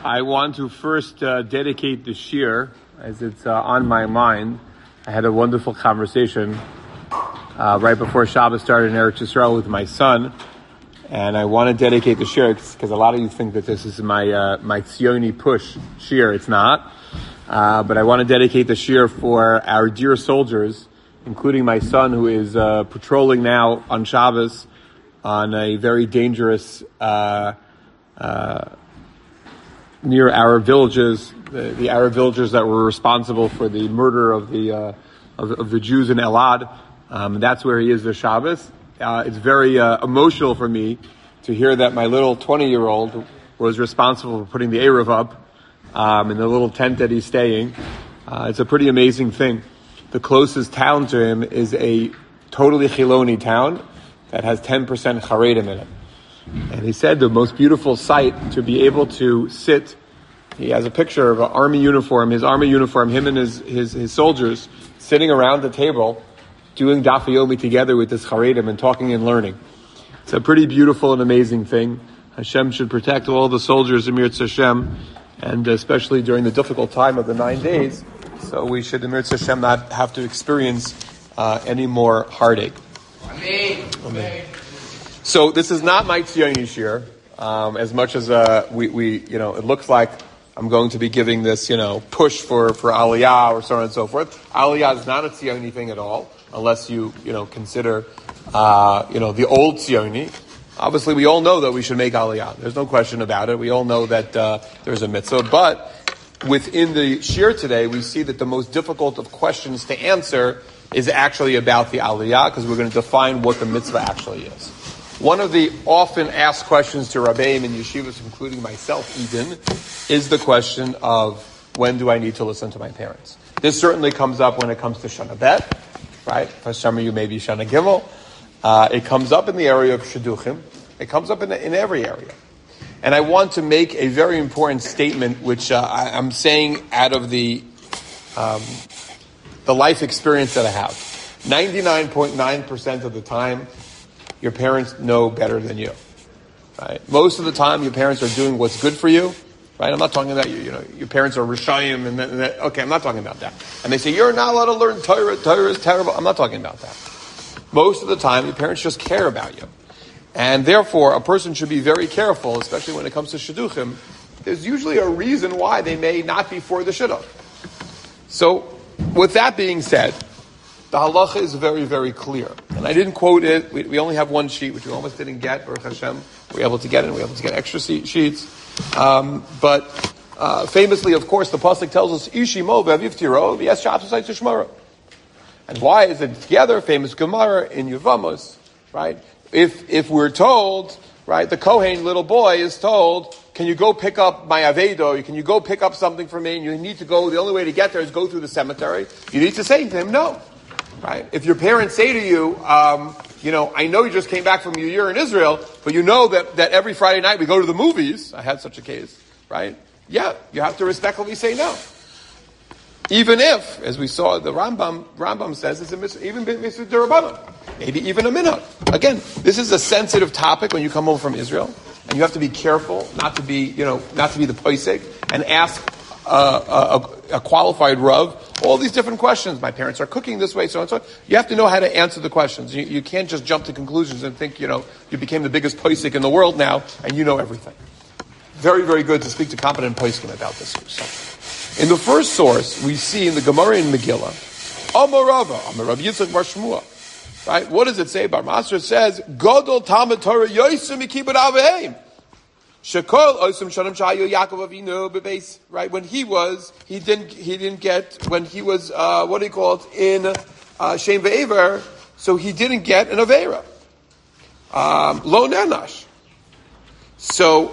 I want to first dedicate the shir, as it's on my mind. I had a wonderful conversation right before Shabbos started in Eretz Yisrael with my son, and I want to dedicate the shir because a lot of you think that this is my Tzioni push shir. It's not, but I want to dedicate the shir for our dear soldiers, including my son, who is patrolling now on Shabbos on a very dangerous near Arab villages, the Arab villagers that were responsible for the murder of the Jews in Elad. That's where he is this Shabbos. It's very emotional for me to hear that my little 20-year-old was responsible for putting the Eruv up in the little tent that he's staying. It's a pretty amazing thing. The closest town to him is a totally Chiloni town that has 10% Charedim in it. And he said the most beautiful sight to be able to sit. He has a picture of an army uniform, his army uniform, him and his soldiers sitting around the table doing Daf Yomi together with this Charedim and talking and learning. It's a pretty beautiful and amazing thing. Hashem should protect all the soldiers, Emir Hashem, and especially during the difficult time of the 9 days. So we should, Emir Hashem, not have to experience any more heartache. Amen. So this is not my Tzioni shir, as much as we it looks like I'm going to be giving this, push for Aliyah or so on and so forth. Aliyah is not a Tzioni thing at all, unless you consider the old Tzioni. Obviously, we all know that we should make Aliyah. There's no question about it. We all know that there's a mitzvah. But within the shir today, we see that the most difficult of questions to answer is actually about the Aliyah, because we're going to define what the mitzvah actually is. One of the often asked questions to Rabbeim and yeshivas, including myself even, is the question of when do I need to listen to my parents? This certainly comes up when it comes to Shana Bet, right? For some of you, maybe Shana Gimel. It comes up in the area of Shidduchim. It comes up in every area. And I want to make a very important statement, which I'm saying out of the life experience that I have. 99.9% of the time, your parents know better than you, right? Most of the time, your parents are doing what's good for you, right? I'm not talking about your parents are Rishayim, okay, I'm not talking about that. And they say, you're not allowed to learn Torah, Torah is terrible. I'm not talking about that. Most of the time, your parents just care about you. And therefore, a person should be very careful, especially when it comes to Shidduchim. There's usually a reason why they may not be for the Shidduch. So, with that being said, the halacha is very, very clear. And I didn't quote it. We only have one sheet, which we almost didn't get. Baruch Hashem, we were able to get it. We were able to get extra sheets. But famously, of course, the pasuk tells us, Ishi mo v'avivtiro v'yes shapsasai tishmaro. And why is it together? Famous Gemara in Yevamos, right? If we're told, right, the Kohen little boy is told, can you go pick up my Avedo? Can you go pick up something for me? And you need to go, the only way to get there is go through the cemetery. You need to say to him, no. Right? If your parents say to you, I know you just came back from your year in Israel, but you know that every Friday night we go to the movies. I had such a case, right? Yeah, you have to respectfully say no. Even if, as we saw, the Rambam says it's a mitzvah, even mitzvah d'Rabbanan, maybe even a minhag. Again, this is a sensitive topic when you come home from Israel, and you have to be careful not to be the posek and ask a qualified Rav all these different questions. My parents are cooking this way, so and so. You have to know how to answer the questions. You can't just jump to conclusions and think, you became the biggest posek in the world now, and you know everything. Very, very good to speak to competent poskim about this subject. In the first source, we see in the Gemara in Megillah, Amar Rav Yitzchak Bar Shmuel. Right? What does it say? Bar Masra says, Godol Talmud Torah Yosem Mikibud Aveim. Shekol Osem Shanam Shayu Yaakov Avinu Bebeis. Right? When he was in Shem Ve'ever, so he didn't get an Aveira. Lo Nenash. So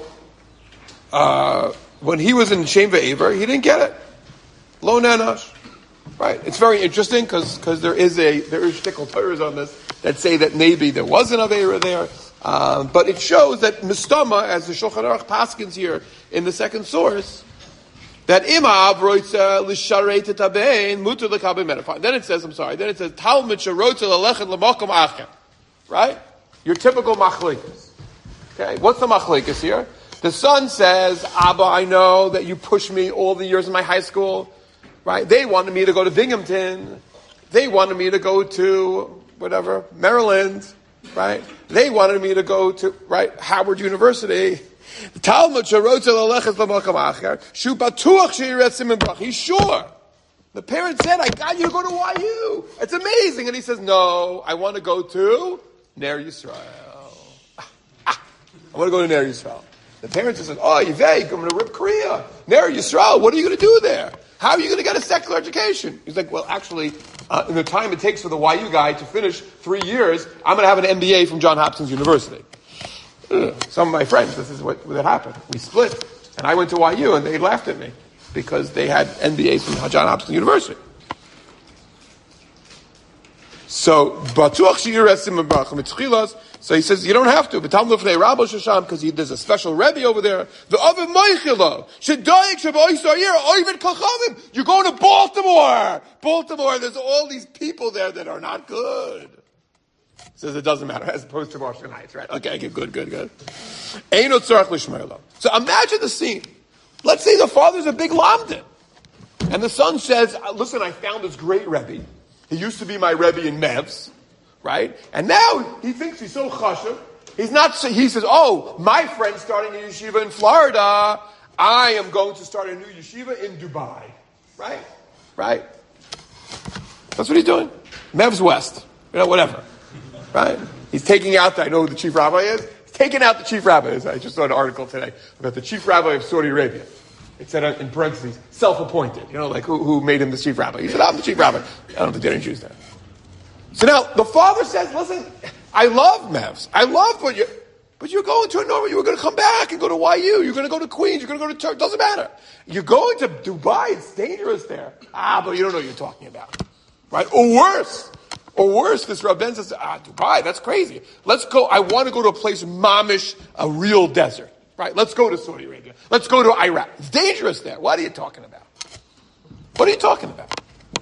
when he was in Shem Ve'ever, he didn't get it. Lo Nenash. Right? It's very interesting because there is shtickle Torahs on this that say that maybe there was an Aveira there. But it shows that Mistama, as the Shulchan Aruch paskins here in the second source, that Ima Avroitza Lishareit Tabein Mutar Lekabe Menafah. Then it says, Talmud Sharotza Lalechet Lamakom Achem. Right? Your typical machlikas. Okay, what's the machlikas here? The son says, Abba, I know that you pushed me all the years in my high school, right? They wanted me to go to Binghamton. They wanted me to go to, whatever, Maryland, right? They wanted me to go to, right, Howard University. Talmud Sharotza Lalechas L'Makam Acher, Shu Batuach Sheyiret Siman Brach. He's sure. The parent said, I got you to go to YU. It's amazing. And he says, no, I want to go to Ner Yisrael. I want to go to Ner Yisrael. The parents said, oh, Yivei, I'm going to Rip Korea. Ner Yisrael, what are you going to do there? How are you going to get a secular education? He's like, well, actually, in the time it takes for the YU guy to finish 3 years, I'm going to have an MBA from Johns Hopkins University. Some of my friends, this is what happened. We split, and I went to YU, and they laughed at me because they had MBAs from Johns Hopkins University. So, so he says, you don't have to. Because there's a special Rebbe over there. The Ovid Moichilo. You're going to Baltimore. Baltimore, there's all these people there that are not good. Says it doesn't matter, as opposed to Washington Heights, right? Okay, good. So imagine the scene. Let's say the father's a big lamdan. And the son says, listen, I found this great Rebbe. He used to be my Rebbe in Mevs, right? And now he thinks he's so chashuv. He says, oh, my friend's starting a yeshiva in Florida. I am going to start a new yeshiva in Dubai. Right? That's what he's doing. Mevs West. Whatever. Right? He's taking out, I know who the chief rabbi is. He's taking out the chief rabbi. I just saw an article today about the chief rabbi of Saudi Arabia. It said in parentheses, self-appointed. Like who made him the chief rabbi. He said, I'm the chief rabbi. I don't think they didn't choose that. So now, the father says, listen, I love Mevs. I love what but you're going to a normal, you were going to come back and go to YU. You're going to go to Queens. You're going to go to Turkey. Doesn't matter. You're going to Dubai. It's dangerous there. But you don't know what you're talking about. Right? Or worse, this Rabben says, Dubai, that's crazy. Let's go, I want to go to a place, mamish, a real desert. Right? Let's go to Saudi Arabia. Let's go to Iraq. It's dangerous there. What are you talking about? What are you talking about?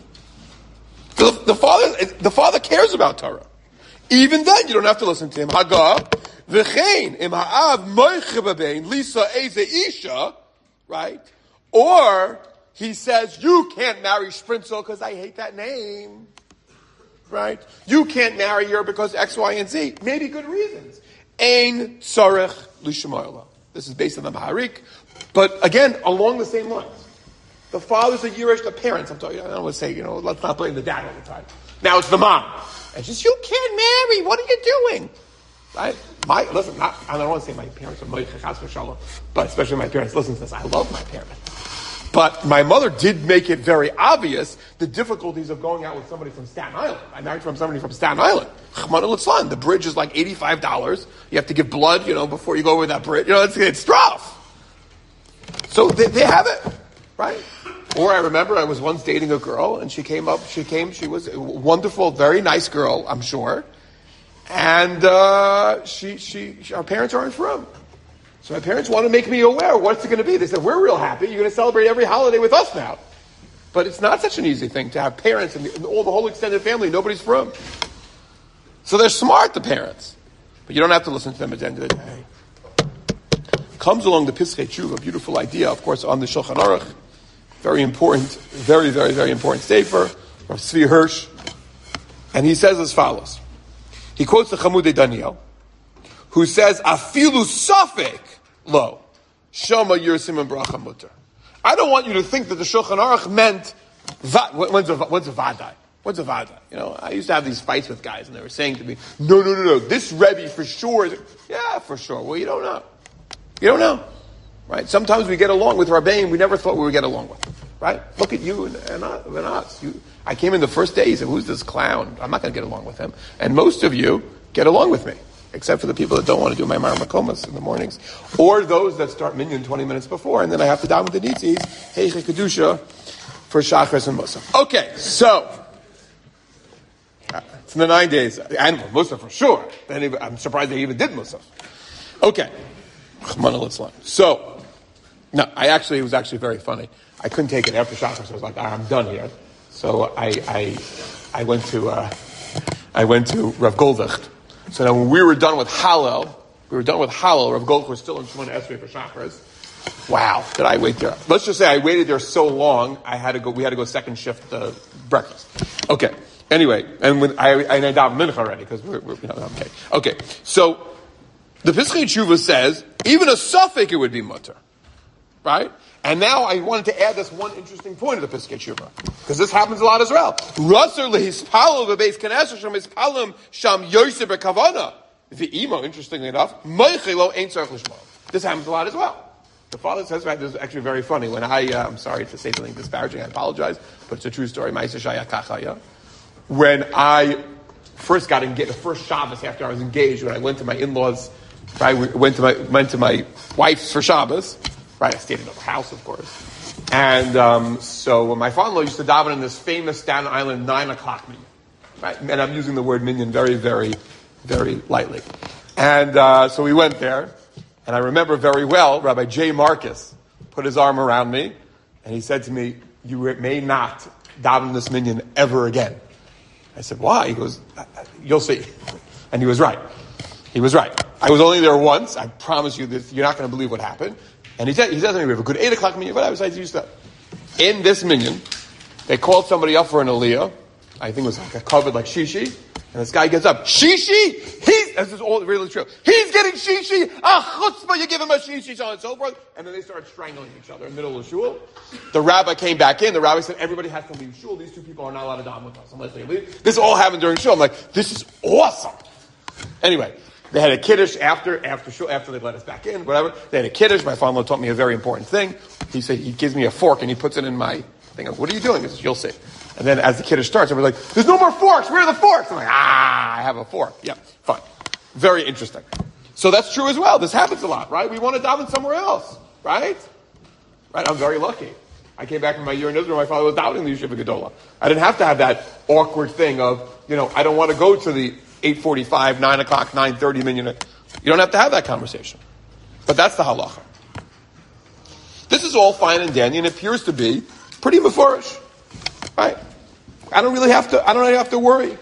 The father cares about Torah. Even then, you don't have to listen to him. Hagah, v'chein, im ha'av moiche b'bein, lisa eze isha, right? Or, he says, you can't marry Spritzel because I hate that name. Right? You can't marry her because X, Y, and Z. Maybe good reasons. Ein tzarech l'shemoyla. This is based on the Maharik. But again, along the same lines. The fathers are Yirish, the parents, I don't want to say, let's not blame the dad all the time. Now it's the mom. And she's, you can't marry, what are you doing? Right? I don't want to say my parents are moichechas v'shalom, but especially my parents listen to this. I love my parents. But my mother did make it very obvious the difficulties of going out with somebody from Staten Island. I married somebody from Staten Island. Chman al-Islam. The bridge is like $85. You have to give blood, before you go over that bridge. It's rough. So they have it, right? Or I remember I was once dating a girl, and she was a wonderful, very nice girl, I'm sure. And our parents aren't from. So my parents want to make me aware, what's it going to be? They said, we're real happy, you're going to celebrate every holiday with us now. But it's not such an easy thing to have parents and the whole extended family, nobody's from. So they're smart, the parents. But you don't have to listen to them at the end of the day. Comes along the Pischei Tshuva, a beautiful idea, of course, on the Shulchan Aruch. Very important, very, very, very important sefer from Tzvi Hirsch. And he says as follows. He quotes the Chamudei Daniel, who says, Afilu Safek Lo, Shama Yirsim and Bracha Mutter. I don't want you to think that the Shulchan Aruch meant, when's a Vadai? What's a Vadai? I used to have these fights with guys, and they were saying to me, no, this Rebbe for sure is, yeah, for sure. Well, you don't know. You don't know. Right? Sometimes we get along with Rabbein we never thought we would get along with. Right? Look at you and us. I came in the first day, he said, who's this clown? I'm not going to get along with him. And most of you get along with me, except for the people that don't want to do my Mar Makomas in the mornings, or those that start minyan 20 minutes before, and then I have to daven with the nitzis, Heiche Kedusha, for Shachris and Musaf. Okay, so, it's in the 9 days, and Musaf for sure. I'm surprised they even did Musaf. Okay. So, no, it was actually very funny. I couldn't take it after Shachar, so I was like, I'm done here. So I went to Rav Goldach. So now when we were done with Hallel, We were done with Hallel. Rav Goldberg was still in Shemona Esrei for Shacharis. Wow, did I wait there? Let's just say I waited there so long, we had to go second shift breakfast. Okay. Anyway, and I davened mincha already, because we're okay. Okay. So, the Piskei Tshuva says, even a suffix it would be mutter. Right? And now I wanted to add this one interesting point of the Piskei Tshuva, because this happens a lot as well. Rasser lehispalo v'beis knesset sham hispalim sham yosef b'kavana. The imo, interestingly enough, meichelo ain't tzarich lishmo. This happens a lot as well. The father says, right, this is actually very funny. When I'm sorry to say something disparaging, I apologize, but it's a true story. When I first got engaged, the first Shabbos after I was engaged, when I went to my in-laws, right, went to my wife's for Shabbos, right, I stayed in her house, of course. And so my father-in-law used to daven in this famous Staten Island 9 o'clock minyan, right? And I'm using the word minyan very, very, very lightly. And so we went there, and I remember very well, Rabbi J. Marcus put his arm around me, and he said to me, you may not daven this minyan ever again. I said, why? He goes, you'll see. And he was right. He was right. I was only there once. I promise you this, you're not going to believe what happened. And he said to me, we have a good 8 o'clock minyan, but I was used to that. In this minyan, they called somebody up for an aliyah. I think it was like a covered like shishi. And this guy gets up, shishi? This is all really true. He's getting shishi. Chutzpah, you give him a shishi, so on and so forth. And then they started strangling each other in the middle of the shul. The rabbi came back in. The rabbi said, everybody has to leave shul. These two people are not allowed to daven with us unless they leave. This all happened during shul. I'm like, this is awesome. Anyway, they had a kiddush after shul, after they let us back in, whatever. They had a kiddush. My father taught me a very important thing. He said, he gives me a fork and he puts it in my thing. What are you doing? He says, you'll see. And then as the kiddush starts, everybody's like, there's no more forks. Where are the forks? I'm like, I have a fork. Yeah, fine. Very interesting. So that's true as well. This happens a lot, right? We want to daven somewhere else, right? Right? I'm very lucky. I came back from my year in Israel. My father was davening the Yeshiva Gedola. I didn't have to have that awkward thing of, I don't want to go to the 8:45, 9 o'clock, 9:30 minyan. You don't have to have that conversation. But that's the halacha. This is all fine and dandy, and it appears to be pretty mefurish. Right? I don't really have to worry.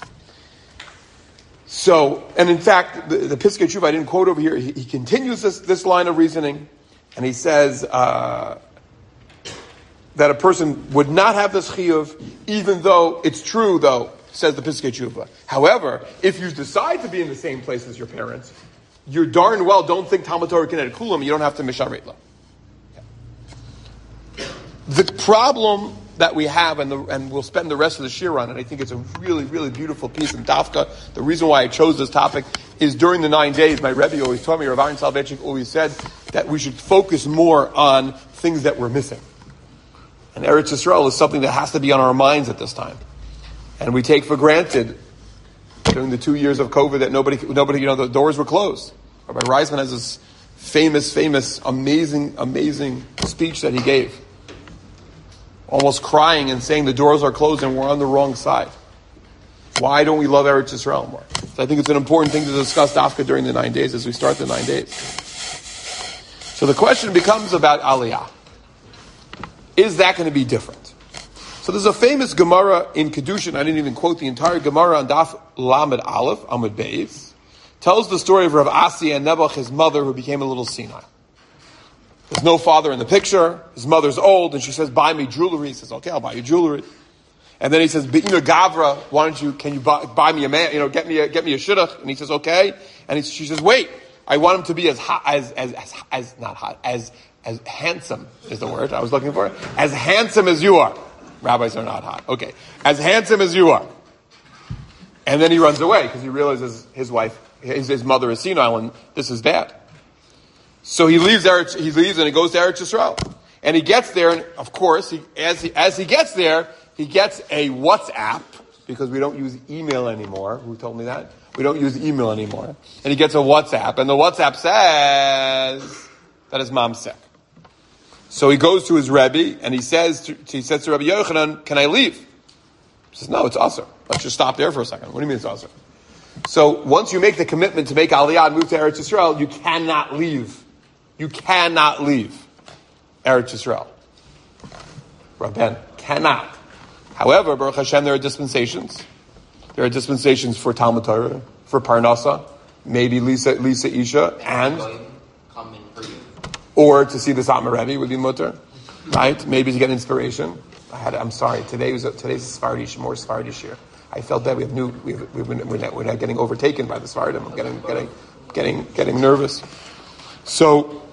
So, and in fact, the Piskei Tshuva I didn't quote over here, he continues this line of reasoning, and he says that a person would not have this chiyuv, even though it's true, though, says the Piskei Tshuva. However, if you decide to be in the same place as your parents, you darn well don't think Talmud Torah Kinetic Kulam, you don't have to misharet lo. The problem that we have, and we'll spend the rest of the shir on it, I think it's a really, really beautiful piece in Dafka. The reason why I chose this topic is during the 9 days, my Rebbe always taught me, Rav Aaron Soloveitchik always said that we should focus more on things that we're missing. And Eretz Yisrael is something that has to be on our minds at this time. And we take for granted during the 2 years of COVID that nobody, the doors were closed. Rabbi Reisman has this famous, amazing speech that he gave. Almost crying and saying the doors are closed and we're on the wrong side. Why don't we love Eretz Yisrael more? So I think it's an important thing to discuss Dafka during the 9 days as we start the 9 days. So the question becomes about Aliyah. Is that going to be different? So there's a famous Gemara in Kedushin, I didn't even quote the entire Gemara on Daf Lamed Aleph, Amud Beis, tells the story of Rav Asi and Nebuch, his mother, who became a little senile. There's no father in the picture. His mother's old, and she says, buy me jewelry. He says, okay, I'll buy you jewelry. And then he says, Be'ina Gavra, can you buy me a man, get me a shidduch? And he says, okay. And she says, wait, I want him to be as handsome is the word I was looking for. As handsome as you are. Rabbis are not hot. Okay. As handsome as you are. And then he runs away because he realizes his mother is senile and this is bad. So he leaves and he goes to Eretz Yisrael. And he gets there, and of course, as he gets there, he gets a WhatsApp, because we don't use email anymore. Who told me that? We don't use email anymore. And he gets a WhatsApp, and the WhatsApp says that his mom's sick. So he goes to his Rebbe, and he says to Rabbi Yochanan, can I leave? He says, no, it's usher. Let's just stop there for a second. What do you mean it's usher? So once you make the commitment to make Aliyah and move to Eretz Yisrael, you cannot leave. You cannot leave Eretz Yisrael. Rabban cannot. However, Baruch Hashem, there are dispensations. There are dispensations for Talmud Torah, for Parnasa, maybe Lisa Isha, and come in for you. Or to see the Satmar Rebbe would be mutter, right? Maybe to get inspiration. I'm sorry. Today's a more Sephardi year. I felt that we're not getting overtaken by the Sephardim. I'm getting nervous. So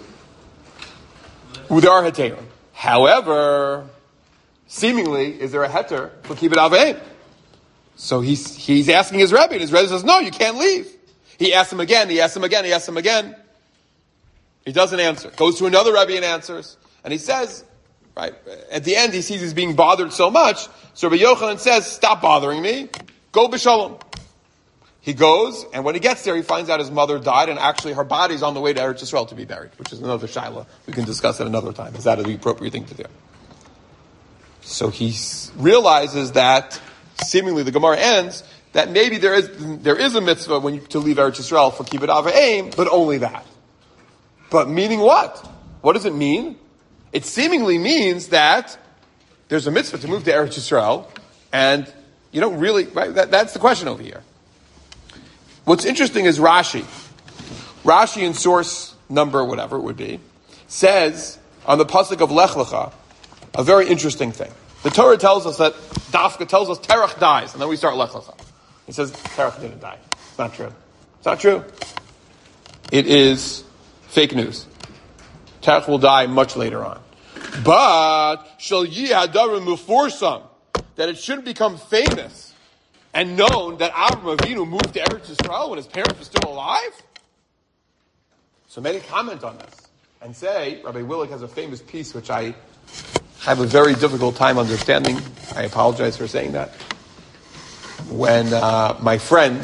there are heterim. However, seemingly, is there a heter for kibbut aveim? So he's asking his Rebbe, and his Rebbe says, "No, you can't leave." He asks him again. He asks him again. He doesn't answer. Goes to another Rebbe and answers, and he says, right at the end, he sees he's being bothered so much. So Rabbi Yochanan says, "Stop bothering me. Go b'shalom." He goes, and when he gets there, he finds out his mother died, and actually her body's on the way to Eretz Yisrael to be buried, which is another shaila. We can discuss it another time. Is that the appropriate thing to do? So he realizes that, seemingly the Gemara ends, that maybe there is a mitzvah to leave Eretz Yisrael for kibbut aveim, but only that. But meaning what? What does it mean? It seemingly means that there's a mitzvah to move to Eretz Yisrael, and you don't really, right? That's the question over here. What's interesting is Rashi in source number, whatever it would be, says on the pasuk of Lech Lecha, a very interesting thing. The Torah tells us that, Dafka tells us Terach dies, and then we start Lech Lecha. He says Terach didn't die. It's not true. It's not true. It is fake news. Terach will die much later on. But, Shal Yi Hadarim Muforsam, that it should become famous and known that Avraham Avinu moved to Eretz Yisrael when his parents were still alive? So many comment on this and say, Rabbi Willig has a famous piece which I have a very difficult time understanding. I apologize for saying that. When my friend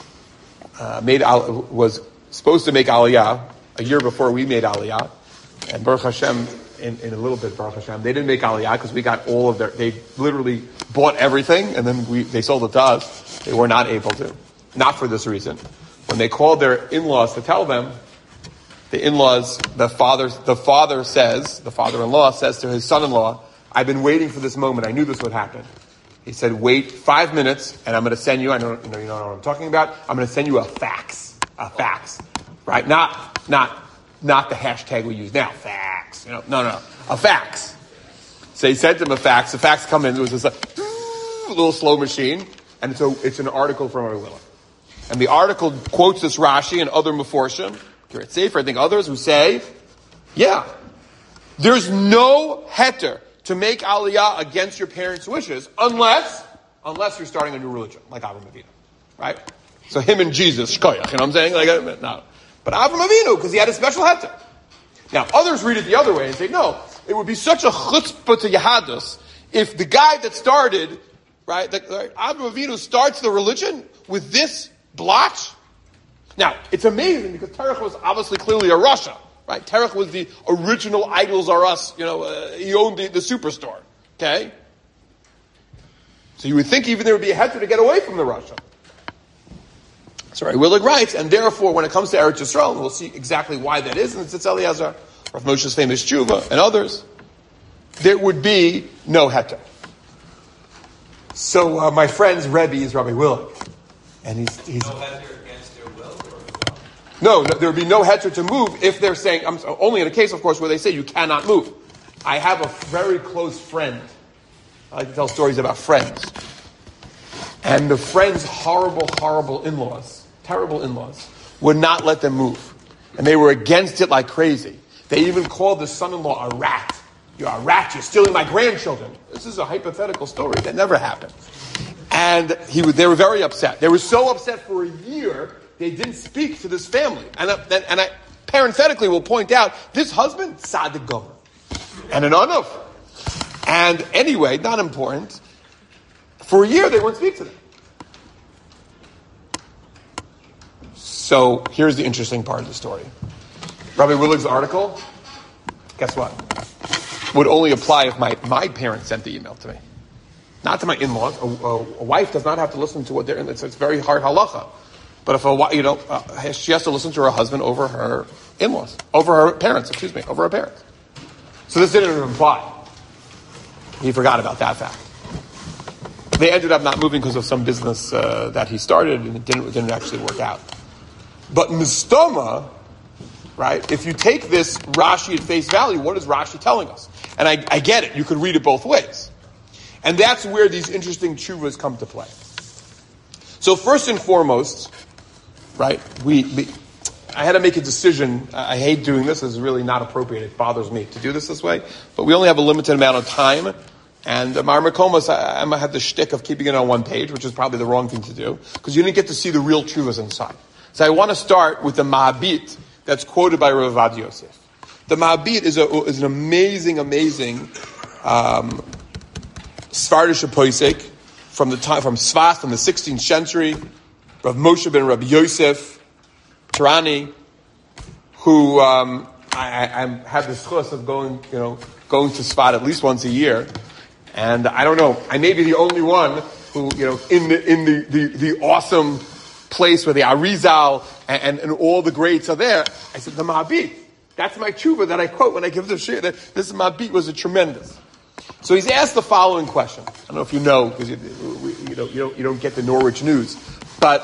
was supposed to make Aliyah a year before we made Aliyah, and Baruch Hashem, in a little bit, Baruch Hashem, they didn't make Aliyah because we got all of they literally bought everything and then they sold it to us. They were not able to. Not for this reason. When they called their in-laws to tell them, the in-laws, the father-in-law says to his son-in-law, "I've been waiting for this moment. I knew this would happen." He said, "Wait 5 minutes and I'm going to send you, you know what I'm talking about, I'm going to send you a fax. Right? Not the hashtag we use now, fax. No, a fax." So he sent him a fax. The fax come in. It was this little slow machine, and so it's an article from Rabbi Willig. And the article quotes this Rashi and other Meforshim, Kiryat Sefer, I think others, who say, yeah, there's no heter to make Aliyah against your parents' wishes unless you're starting a new religion, like Avraham Avinu, right? So him and Jesus, shkoyach, you know what I'm saying? No. But Avraham Avinu, because he had a special heter. Now, others read it the other way and say, no, it would be such a chutzpah to Yehadus if the guy that started, right, Avraham Avinu starts the religion with this blotch. Now, it's amazing because Terach was obviously clearly a Russia, right? Terach was the original Idols Are Us, he owned the superstore, okay? So you would think even there would be a heter to get away from the Russia. So Willig writes, and therefore, when it comes to Eretz Yisrael, and we'll see exactly why that is in Tzitz Eliezer, Rav Moshe's famous Tshuva, and others, there would be no heter. So my friend's Rebbe is Rabbi Willig, and he's no heter against their will. No, there would be no heter to move if they're saying, only in a case, of course, where they say you cannot move. I have a very close friend. I like to tell stories about friends. And the friend's horrible in-laws, terrible in-laws, would not let them move. And they were against it like crazy. They even called the son-in-law a rat. You're a rat, you're stealing my grandchildren. This is a hypothetical story that never happened. And they were very upset. They were so upset for a year, they didn't speak to this family. And I parenthetically will point out, this husband, Tzaddik Gomer. And an Anuf. And anyway, not important, for a year they wouldn't speak to them. So here's the interesting part of the story. Rabbi Willig's article, guess what? Would only apply if my parents sent the email to me. Not to my in-laws. A wife does not have to listen to what they're in. It's very hard halacha. But if she has to listen to her husband over her in-laws, over her parents. So this didn't even apply. He forgot about that fact. They ended up not moving because of some business that he started, and it didn't actually work out. But Mistoma, right, if you take this Rashi at face value, what is Rashi telling us? And I get it. You could read it both ways. And that's where these interesting tshuvas come to play. So first and foremost, right, I had to make a decision. I hate doing this. This is really not appropriate. It bothers me to do this way. But we only have a limited amount of time. And Mar Makomos, I might have the shtick of keeping it on one page, which is probably the wrong thing to do, because you didn't get to see the real tshuvas inside. So I want to start with the Ma'abit that's quoted by Rav Ovadia Yosef. The Ma'abit is an amazing Svardish Posek from Sfas, from the 16th century. Rav Moshe ben Rabbi Yosef Tarani, who I have the schus of going to Sfat at least once a year, and I don't know, I may be the only one who in the awesome place where the Arizal and all the greats are there. I said the Ma'abit. That's my tshuva that I quote when I give the shir. This Ma'abit was a tremendous. So he's asked the following question. I don't know if you know, because you don't get the Norwich news, but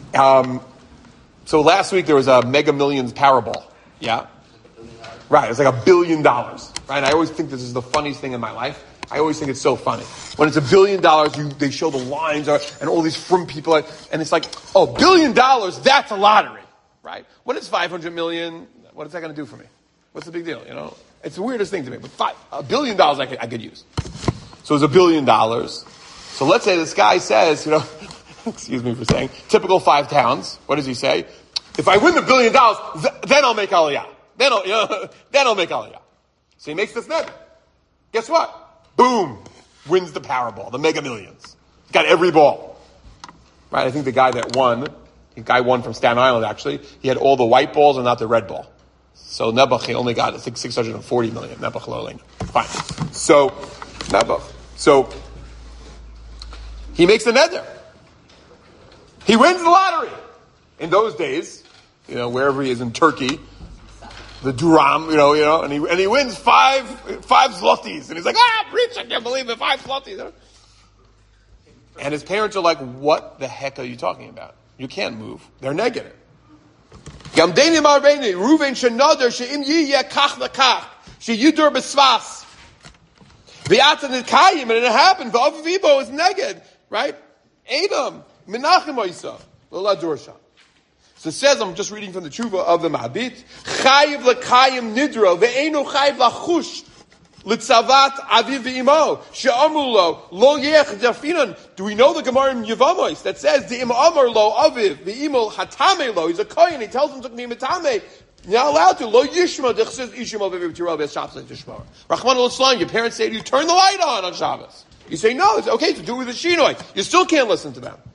so last week there was a Mega Millions Powerball. Yeah, right. It's like $1 billion. Right. And I always think this is the funniest thing in my life. I always think it's so funny when it's $1 billion. They show the lines and all these from people, and it's like, oh, $1 billion. That's a lottery, right? When it's 500 million, what is that going to do for me? What's the big deal? It's the weirdest thing to me. But $1 billion I could use. So it's $1 billion. So let's say this guy says, excuse me for saying, typical 5 towns. What does he say? If I win the $1 billion, then I'll make aliyah. Then I'll make aliyah. So he makes this net. Guess what? Boom! Wins the Powerball, the Mega Millions. Got every ball. Right? I think the guy won from Staten Island actually. He had all the white balls and not the red ball. So Nebuch, he only got, I think, 640 million. Nebuch Loling. Fine. So, Nebuch. So, he makes the neder. He wins the lottery. In those days, wherever he is in Turkey, the Duram, and he wins five zlotys. And he's like, preach, I can't believe it, 5 zlotys. And his parents are like, what the heck are you talking about? You can't move. They're negative. Gamdeni Marbeni, Ruven Shenadar, Sheim Yiyeh Kach Lekach, Sheyudur Besvas. V'atan Nikayim, and it happened, V'avivo is neged, right? Adam, Menachem Oisa, L'Ladursha. So it says, I'm just reading from the tshuva of the Ma'abit, Chayiv Lekayim Nidro, Ve'enu Chayiv Lachush, L'Tzavat Aviv V'imo, She'amulo, Lo Yech Dafinan. Do we know the Gemara in Yevamos that says, D'im Amar Lo Aviv, V'imo Hatame Lo, he's a kohen, he tells him to be Matame. You're not allowed to. Lo Yishma, D'chsiz Ishim Aviv Tirov B'es Shabbos L'Tishmor. Rachman al-Islam, your parents say to you, turn the light on Shabbos. You say, no, it's okay to do with the Shinoi. You still can't listen to them.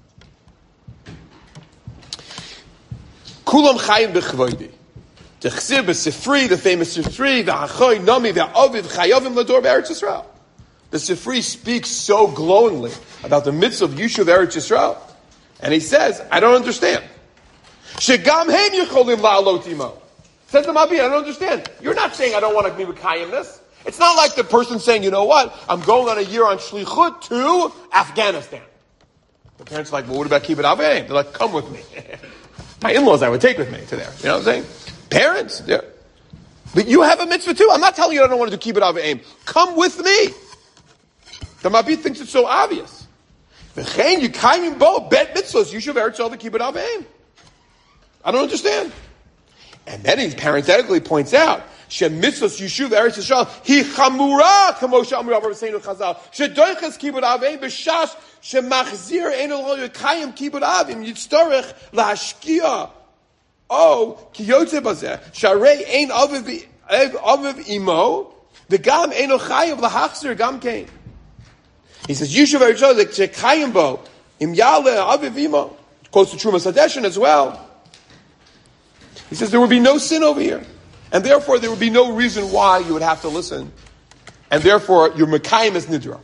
Kulam Chayim B'chvoidi. The Chsiv Sifri, the famous Sifri, the Hachoy Nami, the Aviv Chayovim Lador B'Eretz Yisrael. The Sifri speaks so glowingly about the mitzvah of Yishuv Eretz Yisrael, and he says, I don't understand. Shegam Heim Yecholim La'alot Imo. Says the Ma'abit, I don't understand. You're not saying I don't want to be Mekayim this. It's not like the person saying, you know what, I'm going on a year on Shlichut to Afghanistan. The parents are like, well, what about Kibbutz Avim? They're like, come with me. My in-laws I would take with me to there. You know what I'm saying? Parents, yeah. But you have a mitzvah too. I'm not telling you I don't want to do Kibbutz Avim. Come with me. The Ma'abit thinks it's so obvious. V'chein yikayim bo bet mitzvahs. You should eretz all the Kibbutz Avim. I don't understand. And then he parenthetically points out, she mitzvahs yishuv eretz Yisrael hi chamura kamo she'amru Avraham Seinu Chazal shedoiches Kibbutz Avim b'shas shemachzir eno lo yikayim Kibbutz Avim yitztorech lahashkia o ki yotze bazeh sharei ein aviv imo v'gam eno chayav lahachzir gam kein. He says yishuv eretz Yisrael shekayim bo im yale aviv imo. Quotes the Trumas Hadeshin as well. He says there would be no sin over here. And therefore there would be no reason why you would have to listen. And therefore your Mekayim is Nidra.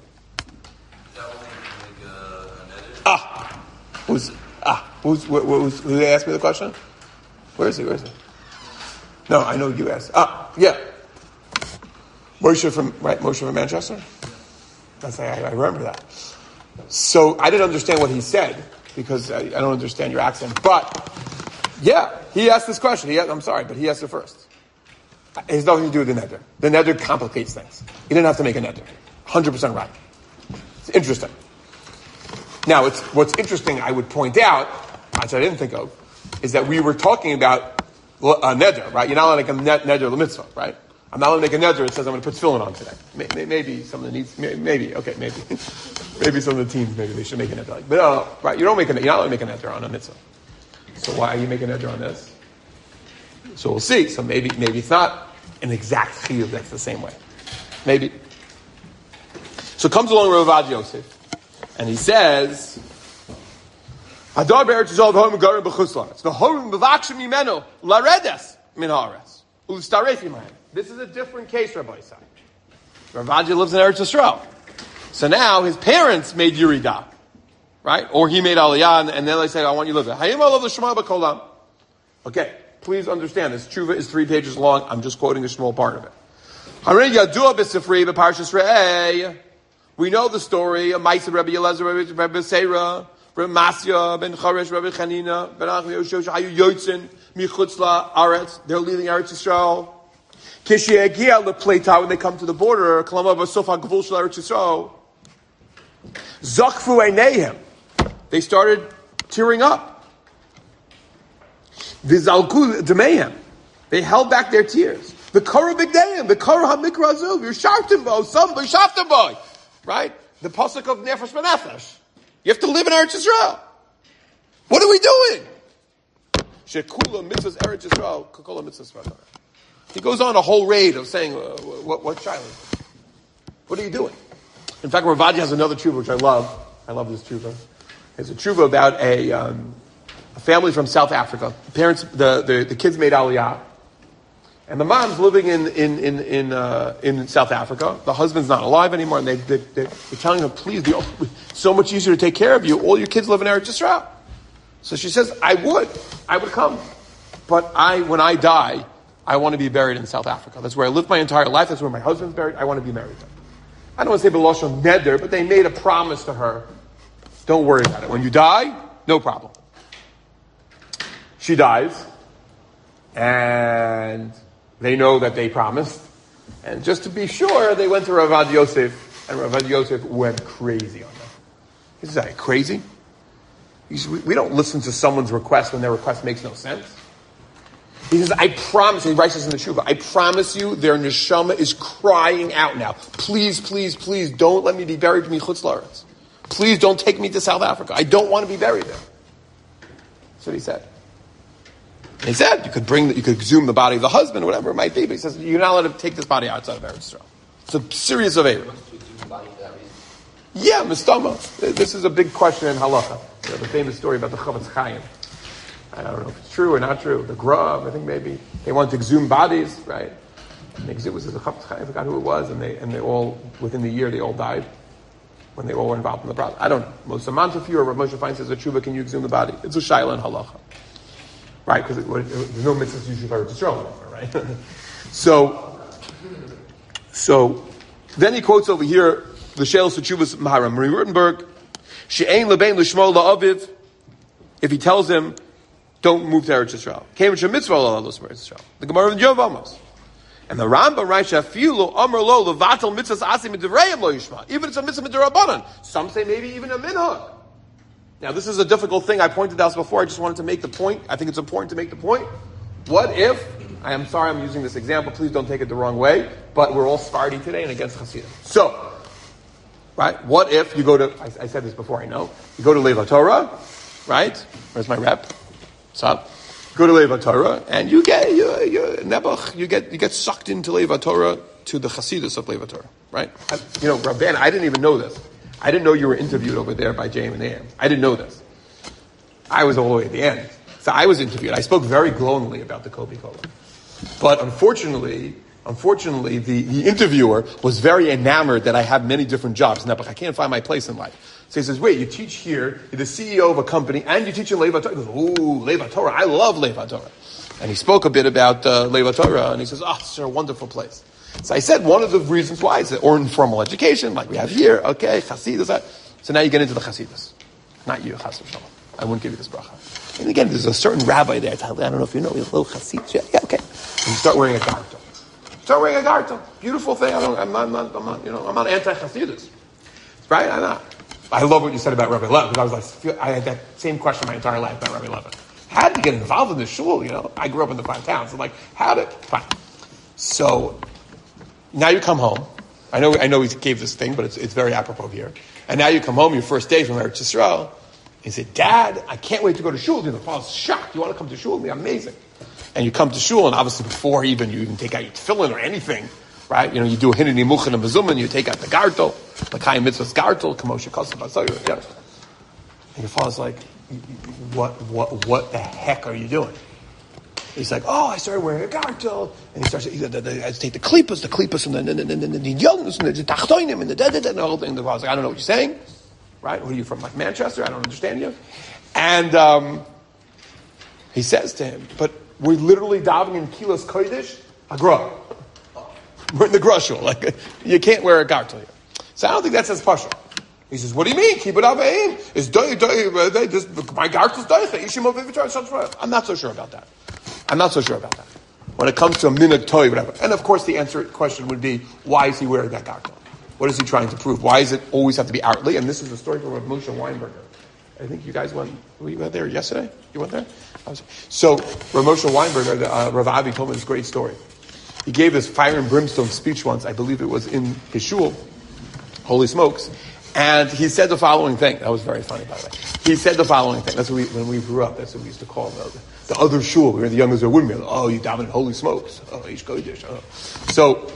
Who asked me the question? Where is he? No, I know you asked. Yeah. Moshe from Manchester? I remember that. So I didn't understand what he said because I don't understand your accent. But Yeah, he asked this question. I'm sorry, but he asked it first. It has nothing to do with the neder. The neder complicates things. You didn't have to make a neder. 100% right. It's interesting. Now, what's interesting, I would point out, which I didn't think of, is that we were talking about a neder, right? You're not allowed to make a neder l'mitzvah, right? I'm not allowed to make a neder that says I'm going to put tefillin on today. Maybe some of the needs, maybe maybe some of the teens, maybe they should make a neder. But no, right? You're not allowed to make a neder on a mitzvah. So why are you making a neder on this? So we'll see. So maybe it's not an exact chiyuv that's the same way. Maybe. So comes along Rav Avad Yosef, and he says, Hadar be'eretz Yisrael v'horim garim b'chutz la'aretz. V'horim b'vakshim mimenu laredes min ha'aretz. U'listaref imayim. This is a different case, Rabbi Isai. Rav Avad lives in Eretz Yisrael. So now his parents made Yeridah, right? Or he made Aliyah, and then they say, I want you to live there. Hayim alav l'shema b'kolam. Okay, please understand, this tshuva is 3 pages long. I'm just quoting a small part of it. Harei yadua b'sifri b'parshas Re'eh. We know the story of Ma'aseh Rabbi Elazar, Rabbi Seira, Rabbi Masya, Ben Charesh, Rabbi Chanina, Ben Achim Yoshev, Hayu Yotzin, Michutz la'aretz. They're leaving Eretz Yisrael. Kishiyagia lePleita, when they come to the border, Kalama b'sofa gvul shel Eretz Yisrael. Zakfu eineihem. They started tearing up. V'zalku d'meihem. They held back their tears. The Korah b'gdeim, the Korah ha'mikra azuv. You're sharptim bo, some b'shaftim boy. Right? The pasuk of Nefesh B'Nefesh. You have to live in Eretz Yisrael. What are we doing? Shekula mitzvahs Eretz Yisrael, kakula mitzvahs Yisrael. He goes on a whole raid of saying, what child? What are you doing? In fact, Rav Avad has another tshuva, which I love. I love this tshuva. It's a tshuva about a family from South Africa. The parents, the kids made Aliyah. And the mom's living in South Africa. The husband's not alive anymore, and they're telling her, please, it's so much easier to take care of you. All your kids live in Eretz Yisrael. So she says, I would come. But when I die, I want to be buried in South Africa. That's where I lived my entire life. That's where my husband's buried. I want to be married there. I don't want to say B'Lashon Neder, but they made a promise to her. Don't worry about it. When you die, no problem. She dies, and they know that they promised. And just to be sure, they went to Rav Avad Yosef, and Rav Avad Yosef went crazy on them. He says, are you crazy? We don't listen to someone's request when their request makes no sense. He says, I promise, he writes this in the Shuvah, I promise you their neshama is crying out now. Please, please, please, don't let me be buried in Chutz La'aretz. Please don't take me to South Africa. I don't want to be buried there. That's what he said. He said you could exhume the body of the husband, whatever it might be, but he says you're not allowed to take this body outside of Eretz Yisrael. It's a serious avera. Yeah, mistama. This is a big question in halacha. The famous story about the Chavetz Chaim. I don't know if it's true or not true. The Grav, I think maybe they wanted to exhume bodies, right? And it was the Chavetz Chaim. I forgot who it was, and they all within the year they all died when they all were involved in the process. I don't know. Most Moshe or Rav Moshe finds says a tshuva, can you exhume the body? It's a shaila in halacha. Right, because there's no mitzvahs usually for Eretz Yisrael anymore, right? So then he quotes over here the Sheil Sechuvas Maharam Marie Rutenberg, She'ein lebein l'shmo la'aviv. If he tells him, don't move to Eretz Yisrael. Came with mitzvah la'alos Eretz Yisrael. The Gemara of Yov Amos. And the Rambam writes, Shafilu Amar lo levatel mitzvahs asim midivrayim lo yishma. Even it's a mitzvah midrabanan. Some say maybe even a minhag. Now, this is a difficult thing. I pointed out before. I just wanted to make the point. I think it's important to make the point. What if, I am sorry I'm using this example. Please don't take it the wrong way. But we're all Sephardi today and against Hasidim. So, right, what if you go to, I said this before, I know. You go to Lev Torah, right? Where's my rep? What's up? Go to Lev Torah, and you get sucked into Lev Torah to the Hasidus of Lev Torah, right? Rabban, I didn't even know this. I didn't know you were interviewed over there by JM and AM. I didn't know this. I was all the way at the end. So I was interviewed. I spoke very glowingly about the Kobe Kola. But unfortunately, the interviewer was very enamored that I have many different jobs. Nebuch, I can't find my place in life. So he says, wait, you teach here, you're the CEO of a company, and you teach in Lev Torah. He goes, ooh, Lev Torah, I love Lev Torah. And he spoke a bit about Lev Torah, and he says, it's a wonderful place. So I said one of the reasons why is or informal education, like we have here, okay, Chasidus. So now you get into the Chasidus. Not you, Chas v'Shalom. I wouldn't give you this bracha. And again, there's a certain rabbi there. I don't know if you know, he's a little chassid. Yeah, okay. And you start wearing a gartel. Start wearing a gartel. Beautiful thing. I'm not anti-chassidus. Right? I'm not. I love what you said about Rabbi Levin, because I had that same question my entire life about Rabbi Levin. How did you get involved in the shul? I grew up in the 5 towns. So fine. So, now you come home. I know he gave this thing, but it's very apropos here. And now you come home, your first day from Eretz Yisrael, and you say, Dad, I can't wait to go to shul. The father's shocked. You want to come to shul? It'll be amazing. And you come to shul, and obviously before you even take out your tefillin or anything, right? You do a hineni muchen and bezumen, you take out the gartel, the Kayim mitzvah's gartel, kamosha kosav asoyer, yes. And your father's like, what the heck are you doing? He's like, I started wearing a gartel, and he starts, I take the klippos, and the youngs, and the tachtoinim, and the whole thing. The father's like, I don't know what you're saying, right? Who are you from, like Manchester? I don't understand you. And he says to him, but we're literally davening in Kilas Kodesh, Agra. We're in the Grushul. You can't wear a gartel here. So I don't think that's as partial. He says, what do you mean? Keep it aveim. My gartel's doiche. I'm not so sure about that. When it comes to a minhag toy, whatever. And of course the question would be, why is he wearing that gartel? What is he trying to prove? Why does it always have to be outwardly? And this is the story from Moshe Weinberger. I think you guys went there yesterday? You went there? So Rav Moshe Weinberger, Rav Avi told me this great story. He gave this fire and brimstone speech once. I believe it was in his shul. Holy smokes. And he said the following thing. That was very funny, by the way. He said the following thing. That's what when we grew up, that's what we used to call the other shul. We were the youngest there wouldn't be. You davened holy smokes. Ish kodesh. So,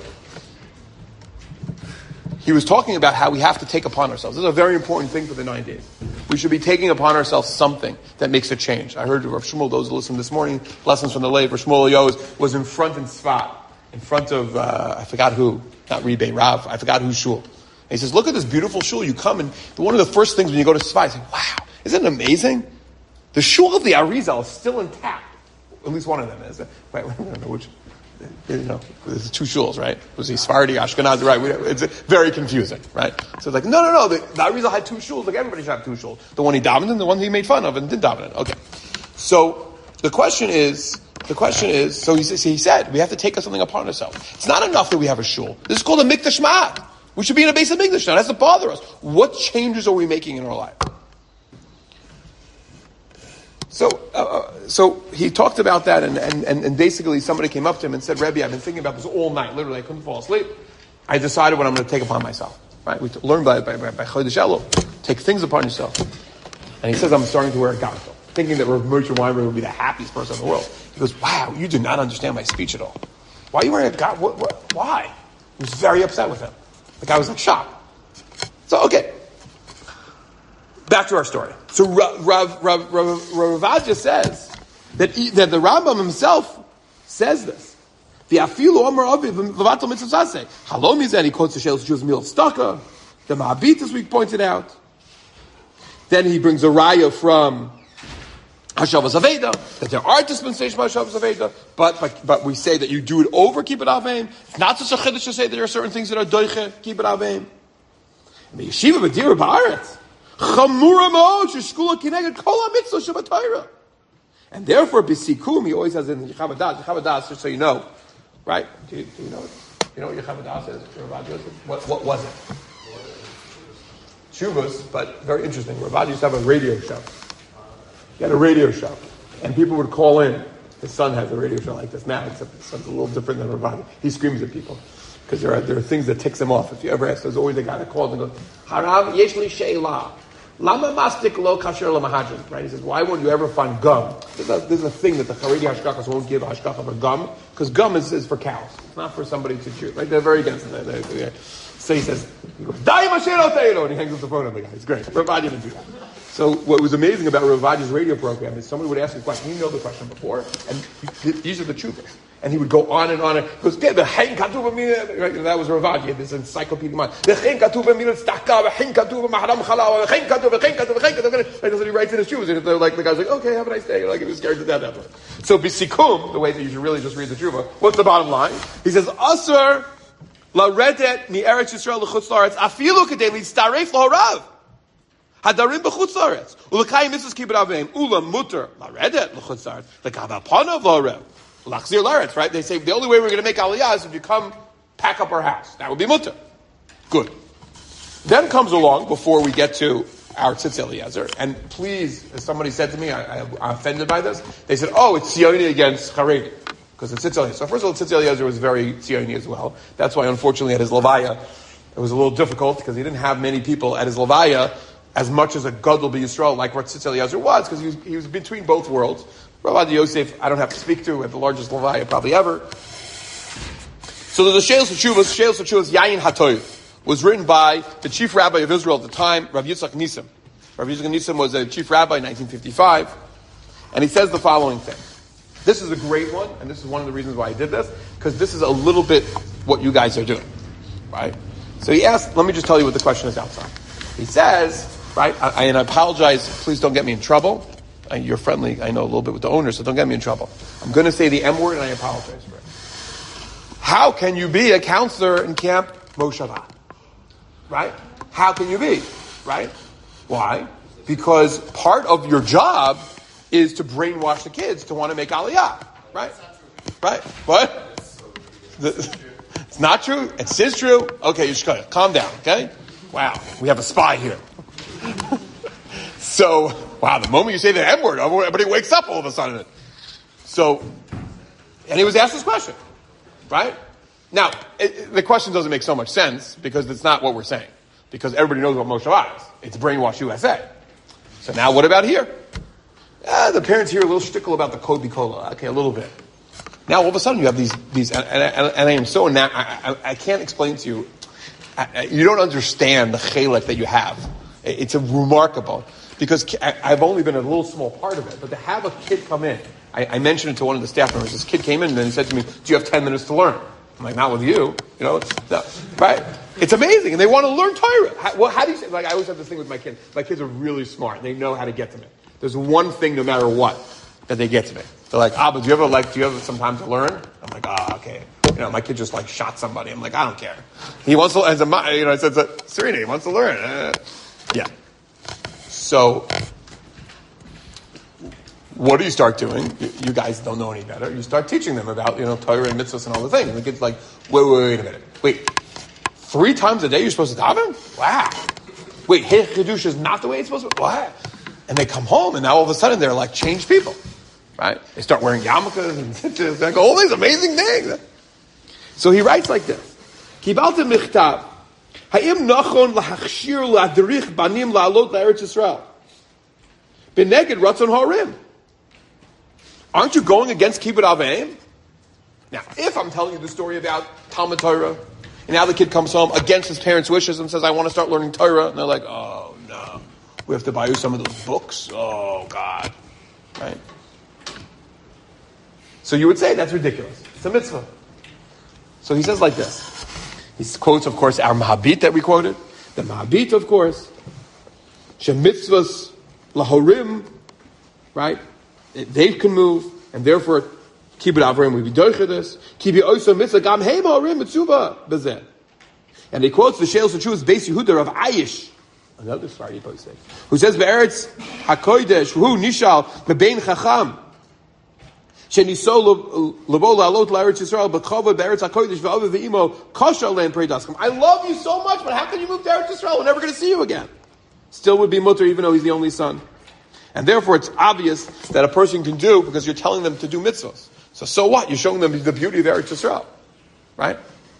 he was talking about how we have to take upon ourselves. This is a very important thing for the 9 days. We should be taking upon ourselves something that makes a change. I heard Rav Shmuel, those who listened this morning, lessons from the late, Rav Shmuel Yoz was in front in Sfat, in front of, I forgot who, not Rebbe, Rav, I forgot whose shul. And he says, look at this beautiful shul. You come and one of the first things when you go to Sfat, you say, wow, isn't it amazing? The shul of the Arizal is still intact. At least one of them is. Wait, I don't know which. There's 2 shuls, right? Was he Sephardi, Ashkenazi, right? It's very confusing, right? So it's like, no. The Arizal had 2 shuls, like everybody should have 2 shuls. The one he davened in, the one he made fun of and did daven in. Okay. So the question is, so he said, we have to take something upon ourselves. It's not enough that we have a shul. This is called a mikdash ma'at. We should be in a base of mikdash now. That doesn't bother us. What changes are we making in our life? So he talked about that, and basically somebody came up to him and said, Rebbe, I've been thinking about this all night. Literally, I couldn't fall asleep. I decided what I'm going to take upon myself. Right? We learn by Chodesh Elul. Take things upon yourself. And he says, I'm starting to wear a gartel, thinking that Rav Moshe Weinberg would be the happiest person in the world. He goes, wow, you do not understand my speech at all. Why are you wearing a gartel? Why? He was very upset with him. The guy was like shocked. So, okay. Back to our story. So Rav Adja says that the Rambam himself says this. The afilu omer aviv levatal mitzvah saseh. Halom yizeh, he quotes the Shelos Jews Mil Staka, the Ma'abit, as we pointed out. Then he brings a raya from Hashavas Aveda, that there are dispensations by Hashavas Aveda, but we say that you do it over Kibbut Aveim. It's not such a chiddush to say that there are certain things that are doiche Kibbut Aveim. The Yeshiva B'Dira Ba'aretz. And therefore, b'sikum, he always has in Yechavadas, just so you know, right? Do you know it? You know what Yechavadas is? What was it? Shuvas, but very interesting. Ravad used to have a radio show. He had a radio show, and people would call in. His son has a radio show like this now, except his son's a little different than Ravad. He screams at people. Because there are things that ticks him off. If you ever ask, there's always a guy that calls and goes, Harav yesh li she'ela. Lama mastik lo kasher lamahadrin. Right? He says, why won't you ever find gum? There's a thing that the Haredi Hashgachas won't give Hashgacha for gum, because gum is for cows. It's not for somebody to chew. Right? They're very against it. So he says, Dai Mashiach, and he hangs up the phone on the guy. It's great. Rav Adya didn't do that. So what was amazing about Rav Adya's radio program is somebody would ask a question. You know the question before, and these are the tshuvas. And he would go on and on. He goes, right? That was Rav Adya, this encyclopedia mind. And he writes in his shoes, and like the guy's like, okay, have a nice day. Like he was scared to death after. So bisikum, the way that you should really just read the tshuva. What's the bottom line? He says, Asur la redet mi eretz Yisrael l'chutz la'aretz afilu kedei litztaref l'horav. Hadarim b'chutz la'aretz. Ulekayim mitzvahs kibbud aveim. Ula muter laredet l'chutz la'aretz. Lekav apanav la'arev. Lachzir la'aretz, right? They say the only way we're going to make aliyah is if you come pack up our house. That would be muter. Good. Then comes along, before we get to our Tzitz Eliezer, and please, as somebody said to me, I'm offended by this, they said, oh, it's Tzioni against Haredi, because it's Tzitz Eliezer. So first of all, Tzitz Eliezer was very Tzioni as well. That's why, unfortunately, at his Levaya, it was a little difficult, because he didn't have many people at his Levaya, as much as a Gadol B'Yisrael, like what Tzitz Eliezer was, because he was between both worlds. Rabbi Yosef, I don't have to speak to, at the largest Levaya probably ever. So there's a Sheil Sechuvas Yayin HaToiv. Was written by the chief rabbi of Israel at the time, Rav Yitzchak Nissim. Rav Yitzchak Nissim was a chief rabbi in 1955, and he says the following thing. This is a great one, and this is one of the reasons why I did this, because this is a little bit what you guys are doing, right? So he asked, let me just tell you what the question is outside. He says, right, and I apologize, please don't get me in trouble. You're friendly, I know, a little bit with the owner, so don't get me in trouble. I'm going to say the M word, and I apologize for it. How can you be a counselor in Camp Moshava? Right? How can you be? Right? Why? Because part of your job is to brainwash the kids to want to make aliyah. Right? Right? What? It's not true? It is true? Okay, you should calm down, okay? Wow, we have a spy here. So, wow, the moment you say the M word, everybody wakes up all of a sudden. So, and he was asked this question. Right? Now, the question doesn't make so much sense because it's not what we're saying. Because everybody knows what Moshe is. It's Brainwash USA. So now what about here? The parents hear a little shtickle about the Code Bikola. Okay, a little bit. Now all of a sudden you have these and I am so, I can't explain to you, you don't understand the chelek that you have. It's a remarkable, because I've only been a little small part of it, but to have a kid come in, I mentioned it to one of the staff members, this kid came in and then he said to me, do you have 10 minutes to learn? I'm like, not with you, right? It's amazing, and they want to learn Torah. How do you say? Like, I always have this thing with my kids. My kids are really smart; they know how to get to me. There's one thing, no matter what, that they get to me. They're like, Abba, do you ever some time to learn? I'm like, okay. My kid just shot somebody. I'm like, I don't care. He wants to. I said, Serena, he wants to learn. Yeah. So, what do you start doing? You guys don't know any better. You start teaching them about Torah and mitzvahs and all the things. And the kid's like, wait a minute. Wait, 3 times a day you're supposed to daven? Wow. Wait, Chiddush is not the way it's supposed to be? What? And they come home and now all of a sudden they're like changed people. Right? They start wearing yarmulkes and tzitzis and all these amazing things. So he writes like this. Kibaltem michtav. Ha'im nachon lahachshir la'adrich banim la'alot la'eretz Yisrael. Beneged ratzon ha'orim. Aren't you going against Kibbud Aveim? Now, if I'm telling you the story about Talmud Torah, and now the kid comes home against his parents' wishes and says, I want to start learning Torah, and they're like, oh no, we have to buy you some of those books? Oh God. Right? So you would say, that's ridiculous. It's a mitzvah. So he says like this. He quotes, of course, our Mahabit that we quoted. The Mahabit, of course. She mitzvahs lahorim, right? They can move, and therefore, Kibbud Avrim will be doiche this. Kibbud oiso mitzvah gam heim ha'orim mitzuba bezeh. And he quotes the Sheil Sechuvas Beis Yehuda of Ayish, another Sephardi posting, who says, "Be'eretz hakodesh hu nishal bebein chacham sheniso lebo la'alot la'eretz Yisrael b'chava be'eretz hakodesh ve'ava ve'imo kasha le'en prei daskim." I love you so much, but how can you move to Eretz Yisrael? We're never going to see you again. Still would be mutter, even though he's the only son. And therefore, it's obvious that a person can do, because you're telling them to do mitzvahs. So what? You're showing them the beauty of Eretz Yisrael. Right?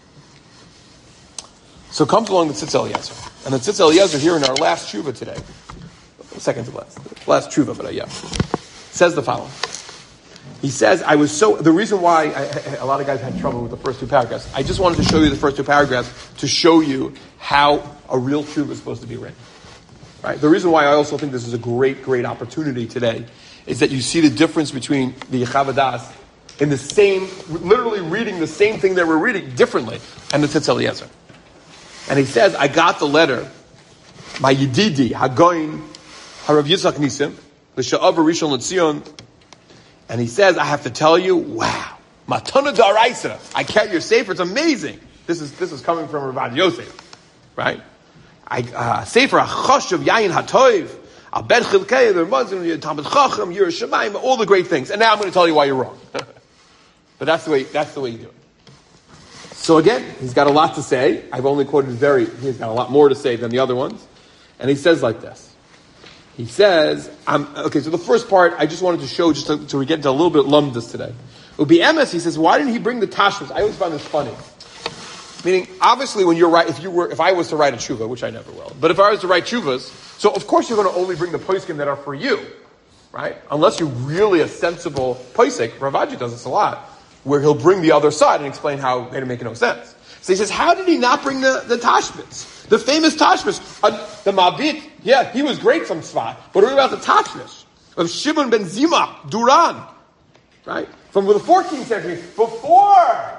So comes along the Tzitz Eliezer. And the Tzitz Eliezer here in our last tshuva today, second to last tshuva, but says the following. He says, the reason why a lot of guys had trouble with the first 2 paragraphs, I just wanted to show you the first 2 paragraphs to show you how a real tshuva is supposed to be written. Right? The reason why I also think this is a great, great opportunity today is that you see the difference between the Yechavadas in the same, literally reading the same thing that we're reading differently, and the Tzitz Eliezer. And he says, I got the letter, my Yedidi, Hagoin, Harav Yitzchak Nissim, L'Sha'av Rishon LeZion, and he says, I have to tell you, wow, Matana Daraisa, I kept your sefer, it's amazing. This is coming from Rav Yosef, right? Sefer HaChoshev Yayin HaToiv, Al Ben Chilkei, the Ramazim, Talmud Chacham, Yiras Shamayim, all the great things. And now I'm going to tell you why you're wrong. But that's the way you do it. So again, he's got a lot to say. I've only quoted he's got a lot more to say than the other ones. And he says like this. He says, so the first part, I just wanted to show, just so we get into a little bit lumdus today. Ubi Emes, he says, why didn't he bring the tashmas? I always found this funny. Meaning, obviously, when if I was to write a tshuva, which I never will, but if I was to write tshuvas, so of course you're going to only bring the poskim that are for you, right? Unless you're really a sensible posik. Ravaji does this a lot, where he'll bring the other side and explain how they don't make no sense. So he says, how did he not bring the tashmas? The famous tashmas, the Mabit, yeah, he was great from Tzfat, but what about the tashmas of Shimon ben Zima, Duran, right? From the 14th century, before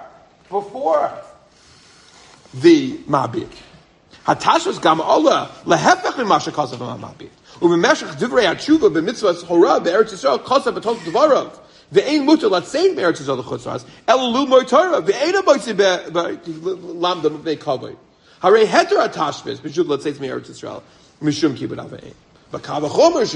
the Mabit. Hatashmas gam Allah lehefech min masha kasav Mabit. Ubemeshach divrei hatshuva b'mitzvahs hora be'eretz Yisrael kasav b'tol dvarav. Ve'ein mutar latzein be'eretz Yisrael l'chutzras elu moy Torah ve'ein amoitzi lamda ve'kavod. Harei heter hatashmas b'shuv latzein be'eretz Yisrael mishum kibbut avein. He says,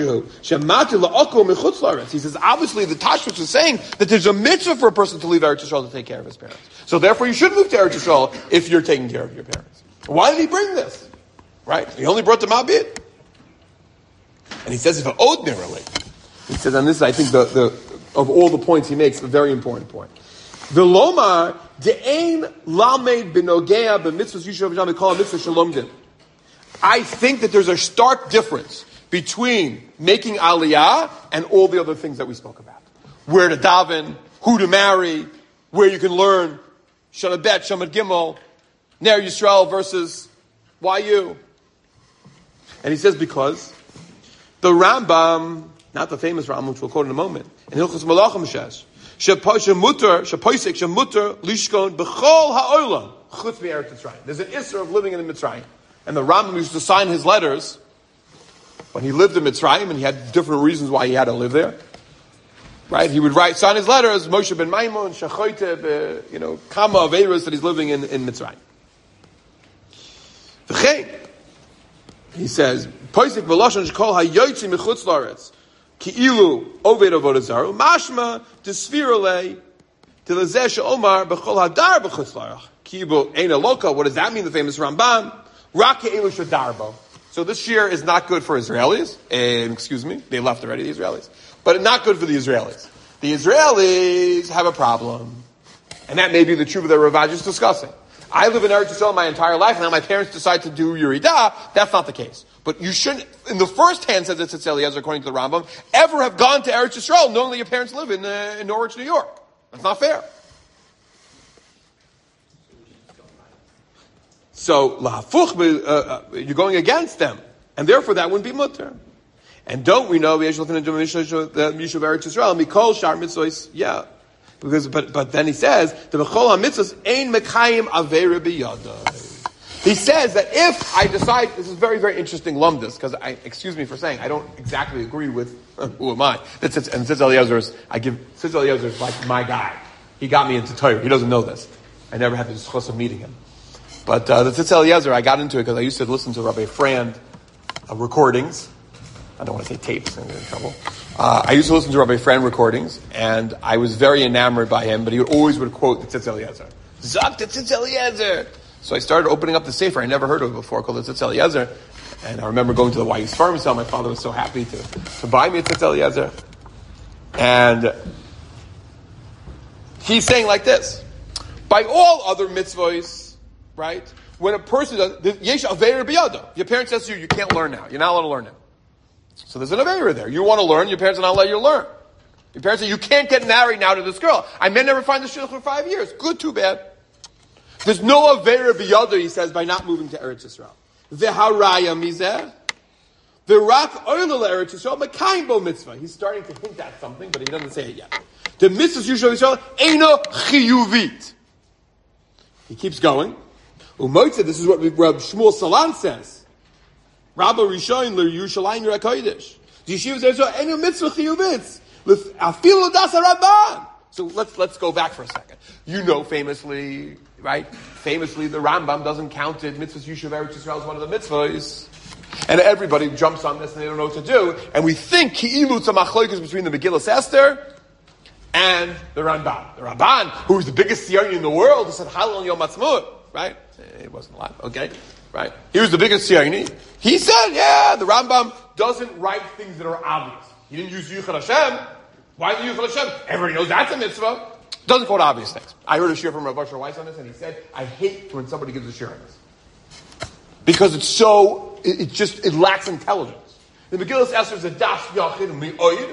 obviously, the Tashmas is saying that there's a mitzvah for a person to leave Eretz Yisrael to take care of his parents. So therefore, you should move to Eretz Yisrael if you're taking care of your parents. Why did he bring this? Right? He only brought the Mabit. And he says, if an ordinarily, he says, and this is, I think, of all the points he makes, a very important point. V'lomar de'ein lamed b'nogea b'mitzvahs yishuv v'jam v'kol mitzvah shalom din. I think that there's a stark difference between making aliyah and all the other things that we spoke about. Where to daven, who to marry, where you can learn Shana Bet, Shemad Gimel, Ner Yisrael versus YU. And he says because the Rambam, not the famous Rambam, which we'll quote in a moment, in Hilchos Malachim says, Shemuter lishkon b'chol ha'olam chutz me'eretz Mitzrayim. There's an issur of living in the Mitzrayim. And the Rambam used to sign his letters when he lived in Mitzrayim, and he had different reasons why he had to live there. Right? He would sign his letters, Moshe ben Maimon, Shachoite, Kama Averis, that he's living in Mitzrayim. He says, Poisik v'lashon shekol hayoytzi mechutz la'aretz, ki'ilu oved avodah zara, mashma desvirale, tilazeh she'omar b'chol hadar b'chutz la'arach, ki'ibu eina loka. What does that mean, the famous Ramban? Rak ke'ilu shedarbo. So this year is not good for Israelis. They left already, the Israelis. But not good for the Israelis. The Israelis have a problem. And that may be the truth that Ravaji is discussing. I live in Eretz Yisrael my entire life, and now my parents decide to do Yeridah. That's not the case. But you shouldn't, in the first hand, says Tzitz Eliezer, according to the Rambam, ever have gone to Eretz Yisrael knowing that your parents live in Norwich, New York. That's not fair. So, you're going against them. And therefore, that wouldn't be mutter. And don't we know, the Mishav Eretz Yisrael, Mikol Shar Mitzvos, yeah. But then he says, the Bechol HaMitzvos Ein Mekayim Aveira B'Yadai. He says that if I decide, this is very, very interesting lumdus, because excuse me for saying, I don't exactly agree with, who am I? And Tzitz Eliezer is like my guy. He got me into Torah. He doesn't know this. I never had the zchus of meeting him. But the Tzitz Eliezer, I got into it because I used to listen to Rabbi Frand recordings. I don't want to say tapes, I'm in trouble. I used to listen to Rabbi Frand recordings, and I was very enamored by him, but he always would quote the Tzitz Eliezer. Zak the Tzitz Eliezer! So I started opening up the sefer I never heard of before, called the Tzitz Eliezer. And I remember going to the YU's farm sale. My father was so happy to buy me a Tzitz Eliezer. And he's saying like this. By all other mitzvahs, right? When a person does, yesh aveira biyado. Your parents says to you, you can't learn now. You're not allowed to learn now. So there's an aveira there. You want to learn, your parents are not letting you learn. Your parents say, you can't get married now to this girl. I may never find the shidduch for 5 years. Good, too bad. There's no aveira biyado, he says, by not moving to Eretz Yisrael. V'haraya mizeh. V'rak oilel Eretz Yisrael mekayim bo mitzvah. He's starting to hint at something, but he doesn't say it yet. The mitzvahs Yisrael eino chiyuvit. He keeps going. Umoitze, this is what Rabbi Shmuel Salan says. Rabbi Rishon l'Yerushalayim Yerakodesh. The yeshivas Eretz Yisrael eino mitzvah chiyuvit. Afilu das rabban. So let's go back for a second. You know famously right? Famously, the Rambam doesn't count it. Mitzvahs Yishuv Eretz Yisrael is one of the mitzvahs. And everybody jumps on this and they don't know what to do. And we think Ki'ilu Tzamachloikas between the Megillas Esther and the Ramban. The Ramban, who was the biggest Siyoni in the world, who said Halal Yom Ha'atzmaut, right? It wasn't a lot, okay? Right? He was the biggest Siyoni. He said, yeah, the Rambam doesn't write things that are obvious. He didn't use Yuchad Hashem. Why didn't Yuchad Hashem? Everybody knows that's a mitzvah. Doesn't quote obvious things. I heard a shir from Rav Asher Weiss on this, and he said, I hate when somebody gives a shir on this. Because it's so, it lacks intelligence. The Megillas Esther is a das yachid mi'oid,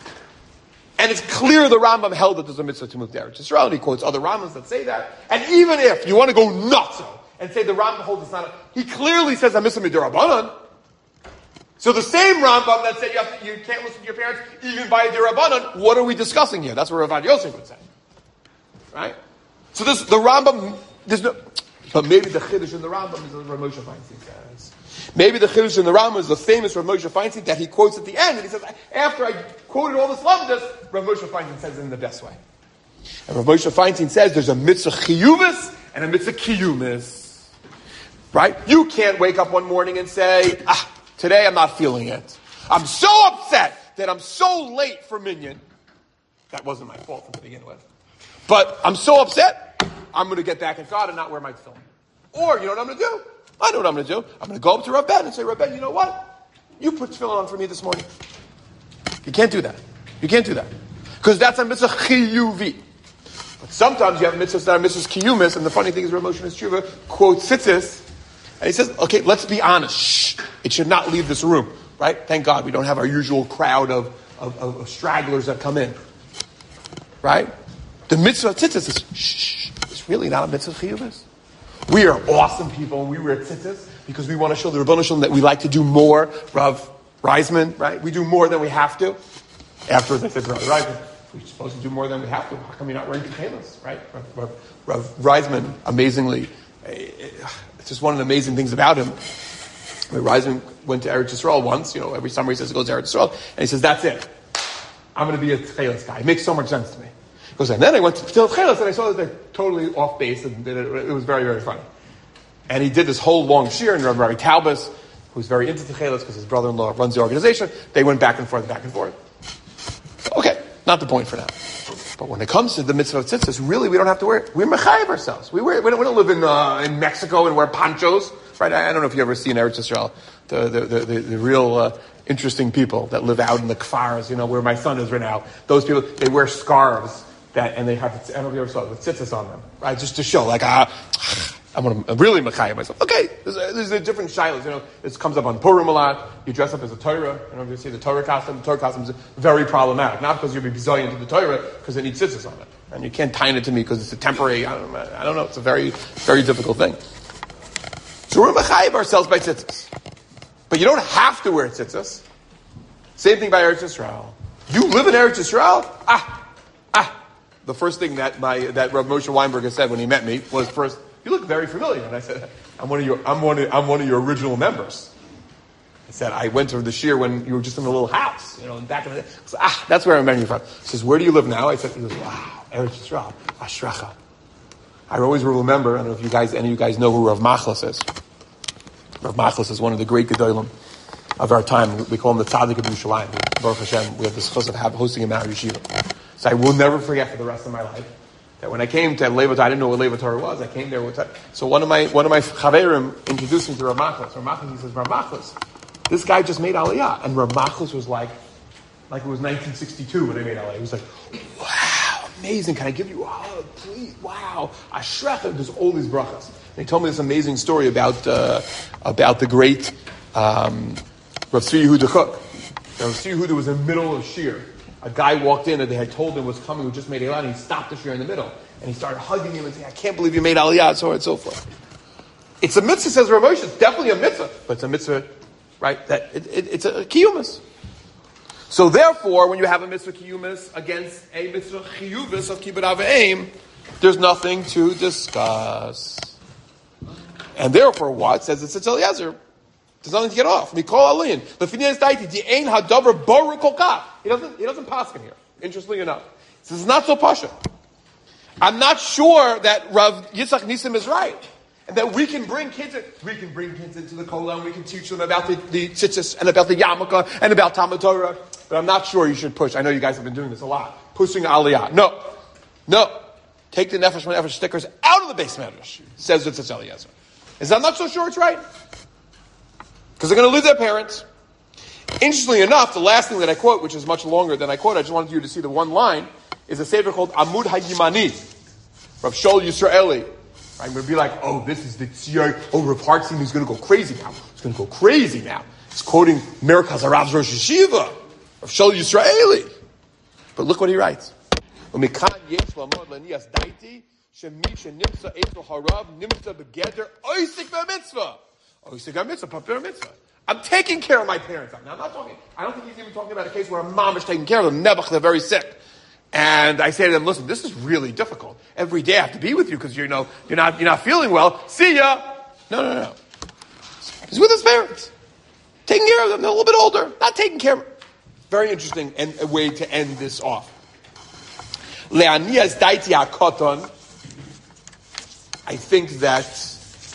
and it's clear the Rambam held that there's a mitzvah to move to Eretz Yisrael, and he quotes other Rambams that say that. And even if you want to go nuts and say the Rambam holds it's not, he clearly says a mitzvah midirabanan. So the same Rambam that said you can't listen to your parents even by a dirabanan, what are we discussing here? That's what Rav Yosef would say. Right? So the Rambam, there's no, but maybe the Chiddush in the Rambam is what Rav Moshe Feinstein says. Maybe the Chiddush in the Rambam is the famous Rav Moshe Feinstein that he quotes at the end, and he says, after I quoted all this lamdas, Rav Moshe Feinstein says it in the best way. And Rav Moshe Feinstein says there's a mitzvah chiyuvis and a mitzvah kiyumis. Right? You can't wake up one morning and say, today I'm not feeling it. I'm so upset that I'm so late for Minyan. That wasn't my fault to begin with. But I'm so upset, I'm going to get back in God and not wear my tefillin. Or, you know what I'm going to do? I know what I'm going to do. I'm going to go up to Rav Ben and say, Rav Ben, you know what? You put tefillin on for me this morning. You can't do that. You can't do that. Because that's a mitzvah chiyuvi. But sometimes you have mitzvahs that are mitzvahs kiyumis, and the funny thing is Rav Moshe Tshuva quotes tzitzis, and he says, okay, let's be honest. Shh. It should not leave this room. Right? Thank God we don't have our usual crowd of stragglers that come in. Right? The mitzvah tzitzis is, shh, it's really not a mitzvah chiyuvis. We are awesome people, and we wear tzitzis because we want to show the Rebbeinu Shalom that we like to do more. Rav Reisman, right? We do more than we have to. Afterwards, I said to Rav Reisman, we're supposed to do more than we have to. How come you're not wearing pajamas, right? Rav Reisman, amazingly, it's just one of the amazing things about him. Rav Reisman went to Eretz Yisrael once, every summer he says he goes to Eretz Yisrael, and he says, that's it. I'm going to be a tchelis guy. It makes so much sense to me. And then I went to Tchelis and I saw that they're totally off base, and it was very, very funny. And he did this whole long shir, and Rabbi Taubes, who's very into Tchelis because his brother-in-law runs the organization, they went back and forth. Okay, not the point for now. But when it comes to the mitzvah of tzitzis, really we don't have to wear it. We're mechayev ourselves. We don't live in Mexico and wear ponchos, right? I don't know if you ever seen Eretz Yisrael, the real interesting people that live out in the kfars, where my son is right now. Those people, they wear scarves. And they have, I don't know if you ever saw it, with tzitzis on them, right? Just to show, I'm really mechayim myself. Okay, there's a different shilas, This comes up on Purim a lot. You dress up as a Torah. I don't know if you see the Torah costume. The Torah costume is very problematic. Not because you'll be bizayin to the Torah, because it needs tzitzis on it. And you can't tie it to me because it's a temporary, I don't know. It's a very, very difficult thing. So we're mechayim ourselves by tzitzis. But you don't have to wear tzitzis. Same thing by Eretz Yisrael. You live in Eretz Yisrael? The first thing that Rav Moshe Weinberger said when he met me was, first, you look very familiar. And I said, I'm one of your original members. I said, I went to the shir when you were just in a little house, back in the day. I said, that's where I met you from. He says, where do you live now? I said, he goes, wow, Eretz Yisrael, Ashracha. I always will remember, I don't know if any of you guys know who Rav Machlis is. Rav Machlis is one of the great gedolim of our time. We call him the Tzaddik of Yerushalayim. Baruch Hashem, we have this chus of hosting him out of yeshiva. So I will never forget for the rest of my life that when I came to Leivot, I didn't know what Leivot Torah was. I came there with. So one of my chaverim introduced me to Rav Machlis. Rav Machlis, he says, Rav Machlis, this guy just made Aliyah, and Rav Machlis was like it was 1962 when I made Aliyah. He was like, wow, amazing! Can I give you a hug, please? Wow, Ashrecha. There's all these brachas. And he told me this amazing story about the great Rav Tzvi Yehuda Kook. Rav Tzvi Yehuda was in the middle of shir. A guy walked in and they had told him was coming who just made Aliyah, and he stopped the shir in the middle. And he started hugging him and saying, I can't believe you made Aliyah, so on and so forth. It's a mitzvah, says Rav Moshe. It's definitely a mitzvah. But it's a mitzvah, right? That it's a kiyumis. So therefore, when you have a mitzvah kiyumis against a mitzvah chiyuvis of kibbut avim, there's nothing to discuss. And therefore, what? Says it's Eliezer. There's nothing to get off. Mikol alin. He doesn't paskin here. Interestingly enough, he says it's not so pasha. I'm not sure that Rav Yitzchak Nisim is right. And that we can bring kids into the kollel and we can teach them about the tzitzis and about the yarmulke and about Talmud Torah. But I'm not sure you should push. I know you guys have been doing this a lot. Pushing Aliyah. No. Take the Nefesh Nefesh stickers out of the base medrash, says the Tzitz Eliezer. I'm not so sure it's right. Because they're going to lose their parents. Interestingly enough, the last thing that I quote, which is much longer than I quote, I just wanted you to see the one line, is a sefer called Amud HaYimani, Rav Shaul Yisraeli. I'm going to be like, this is the tziyah. Rav Hartzim is going to go crazy now. He's quoting Merkaz HaRav's Rosh Yeshiva, Rav Shaul Yisraeli. But look what he writes. I'm taking care of my parents. Now, I don't think he's even talking about a case where a mom is taking care of them. Nebuch, they're very sick. And I say to them, listen, this is really difficult. Every day I have to be with you because you're not feeling well. See ya. No. He's with his parents. Taking care of them. They're a little bit older. Not taking care of them. Very interesting and a way to end this off. Le'aniyas daiti hakoton. I think that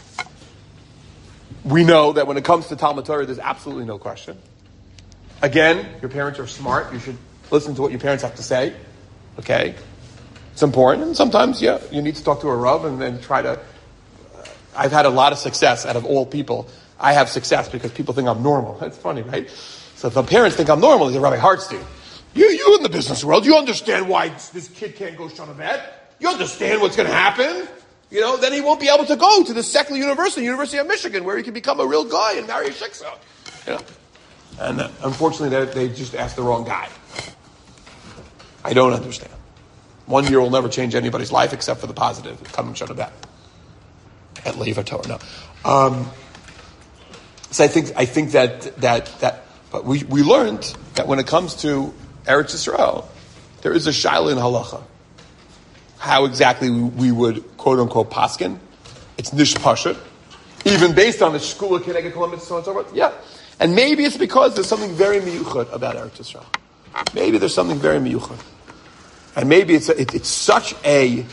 we know that when it comes to Talmud Torah, there's absolutely no question. Again, your parents are smart. You should listen to what your parents have to say. Okay? It's important. And sometimes, you need to talk to a Rav and then try to... I've had a lot of success out of all people. I have success because people think I'm normal. That's funny, right? So if the parents think I'm normal, they say, Rabbi Hartstein, you in the business world, you understand why this kid can't go shana bet? You understand what's going to happen? Then he won't be able to go to the secular university, University of Michigan, where he can become a real guy and marry a shiksa. And unfortunately, they just asked the wrong guy. I don't understand. 1 year will never change anybody's life except for the positive. Come and shut it back. At Leiva Torah, no. So I think that but we learned that when it comes to Eretz Yisrael, there is a shaila in halacha. How exactly we would quote unquote paskin. It's nishpashut. Even based on the Shkula Keneged Kol HaMitzvot and so forth. Yeah. And maybe it's because there's something very miyuchad about Eretz Yisrael. Maybe there's something very miyuchad. And maybe it's such a...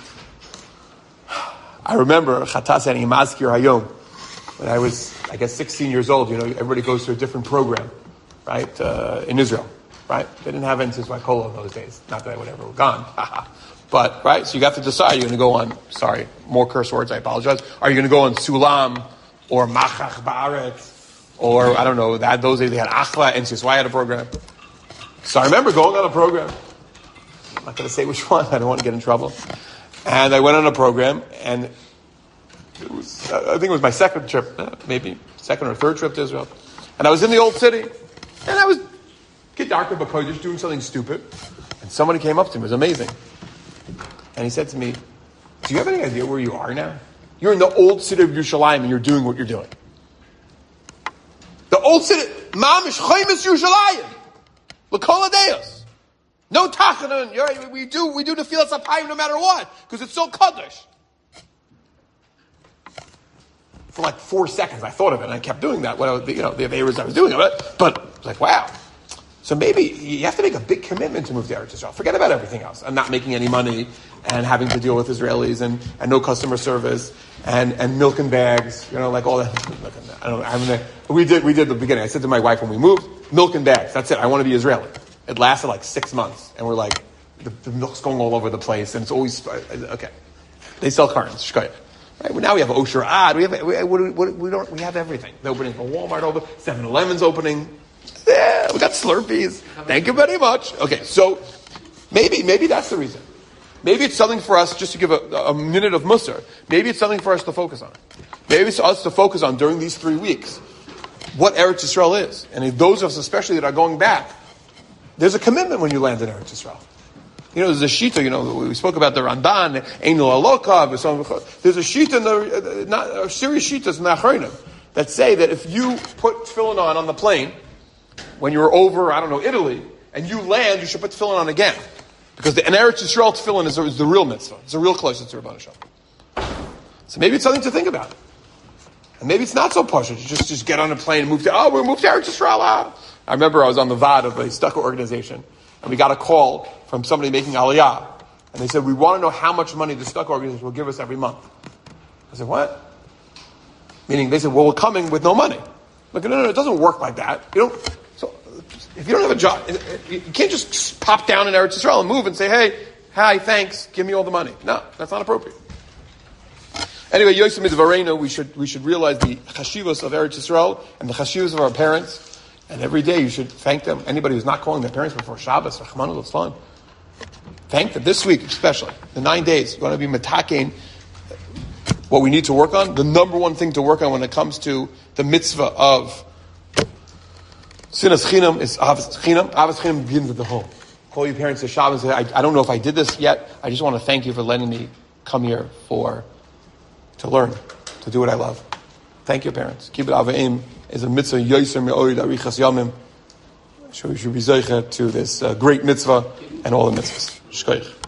I remember Chatas and Imazkir Hayom, when I was, 16 years old. Everybody goes to a different program, right? In Israel, right? They didn't have NCSY Kola in those days. Not that I would ever have gone. But, right? So you have to decide. You're going to go on, more curse words, I apologize. Are you going to go on Sulam or Machach Ba'aretz? Or, I don't know, those days they had Achla, NCSY had a program. So I remember going on a program. I'm not going to say which one. I don't want to get in trouble. And I went on a program, and it was, I think it was my second trip, maybe second or third trip to Israel. And I was in the old city, and I was Kedarka B'Kodesh doing something stupid. And somebody came up to me. It was amazing. And he said to me, do you have any idea where you are now? You're in the old city of Yerushalayim, and you're doing what you're doing. The old city, Mamish Chaymis Yerushalayim. L'kol Adeos. No tachanun. We do the filas apayim no matter what, because it's so kaddish. For like 4 seconds, I thought of it, and I kept doing that. The averas I was doing of it, but it's like, wow. So maybe you have to make a big commitment to move to Eretz Yisrael. Forget about everything else, and not making any money, and having to deal with Israelis, and no customer service, and milk and bags, like all that. I don't know. We did the beginning. I said to my wife when we moved, milk and bags. That's it. I want to be Israeli. It lasted like 6 months, and we're like, the milk's going all over the place, and it's always okay. They sell currents, shkoyach. Right? Well, now we have Osher Ad. We have everything. They're opening a Walmart over. 7-Eleven's opening. Yeah, we got Slurpees. Thank you very much. Okay, so maybe that's the reason. Maybe it's something for us, just to give a minute of Musar. Maybe it's something for us to focus on. Maybe it's us to focus on during these 3 weeks what Eretz Yisrael is, and if those of us especially that are going back. There's a commitment when you land in Eretz Yisrael. There's a shita, we spoke about the Ramban, Einul Alokav, there's a shita, a serious shitas in the Achronim that say that if you put tefillin on the plane, when you're over, Italy, and you land, you should put tefillin on again. Because the Eretz Yisrael tefillin is the real mitzvah. It's a real closeness to Rebbeinu Shalom. So maybe it's something to think about. And maybe it's not so partial. You just get on a plane and move to Eretz Yisrael. I remember I was on the VAD of a Stucco organization, and we got a call from somebody making Aliyah And they said, we want to know how much money the Stuck organization will give us every month. I said, what? Meaning, they said, well, we're coming with no money. Look, no, it doesn't work like that. So if you don't have a job, you can't just pop down in Eretz Yisrael and move and say, hey, hi, thanks, give me all the money. No, that's not appropriate. Anyway, Yosef Midvarenu, we should realize the chashivos of Eretz Yisrael and the chashivos of our parents. And every day you should thank them. Anybody who's not calling their parents before Shabbos, Rachmanu Litzlan, thank them. This week especially, the 9 days, you want to be metakein. What we need to work on, the number one thing to work on when it comes to the mitzvah of sinas chinam is avas chinam. Avas chinam begins at the home. Call your parents to Shabbos and say, I don't know if I did this yet. I just want to thank you for letting me come here to learn, to do what I love. Thank your parents. Kibbud Avim is a mitzvah yoser me'oid arichas yamim. So we should be zeicher to this great mitzvah and all the mitzvahs. Shkoich.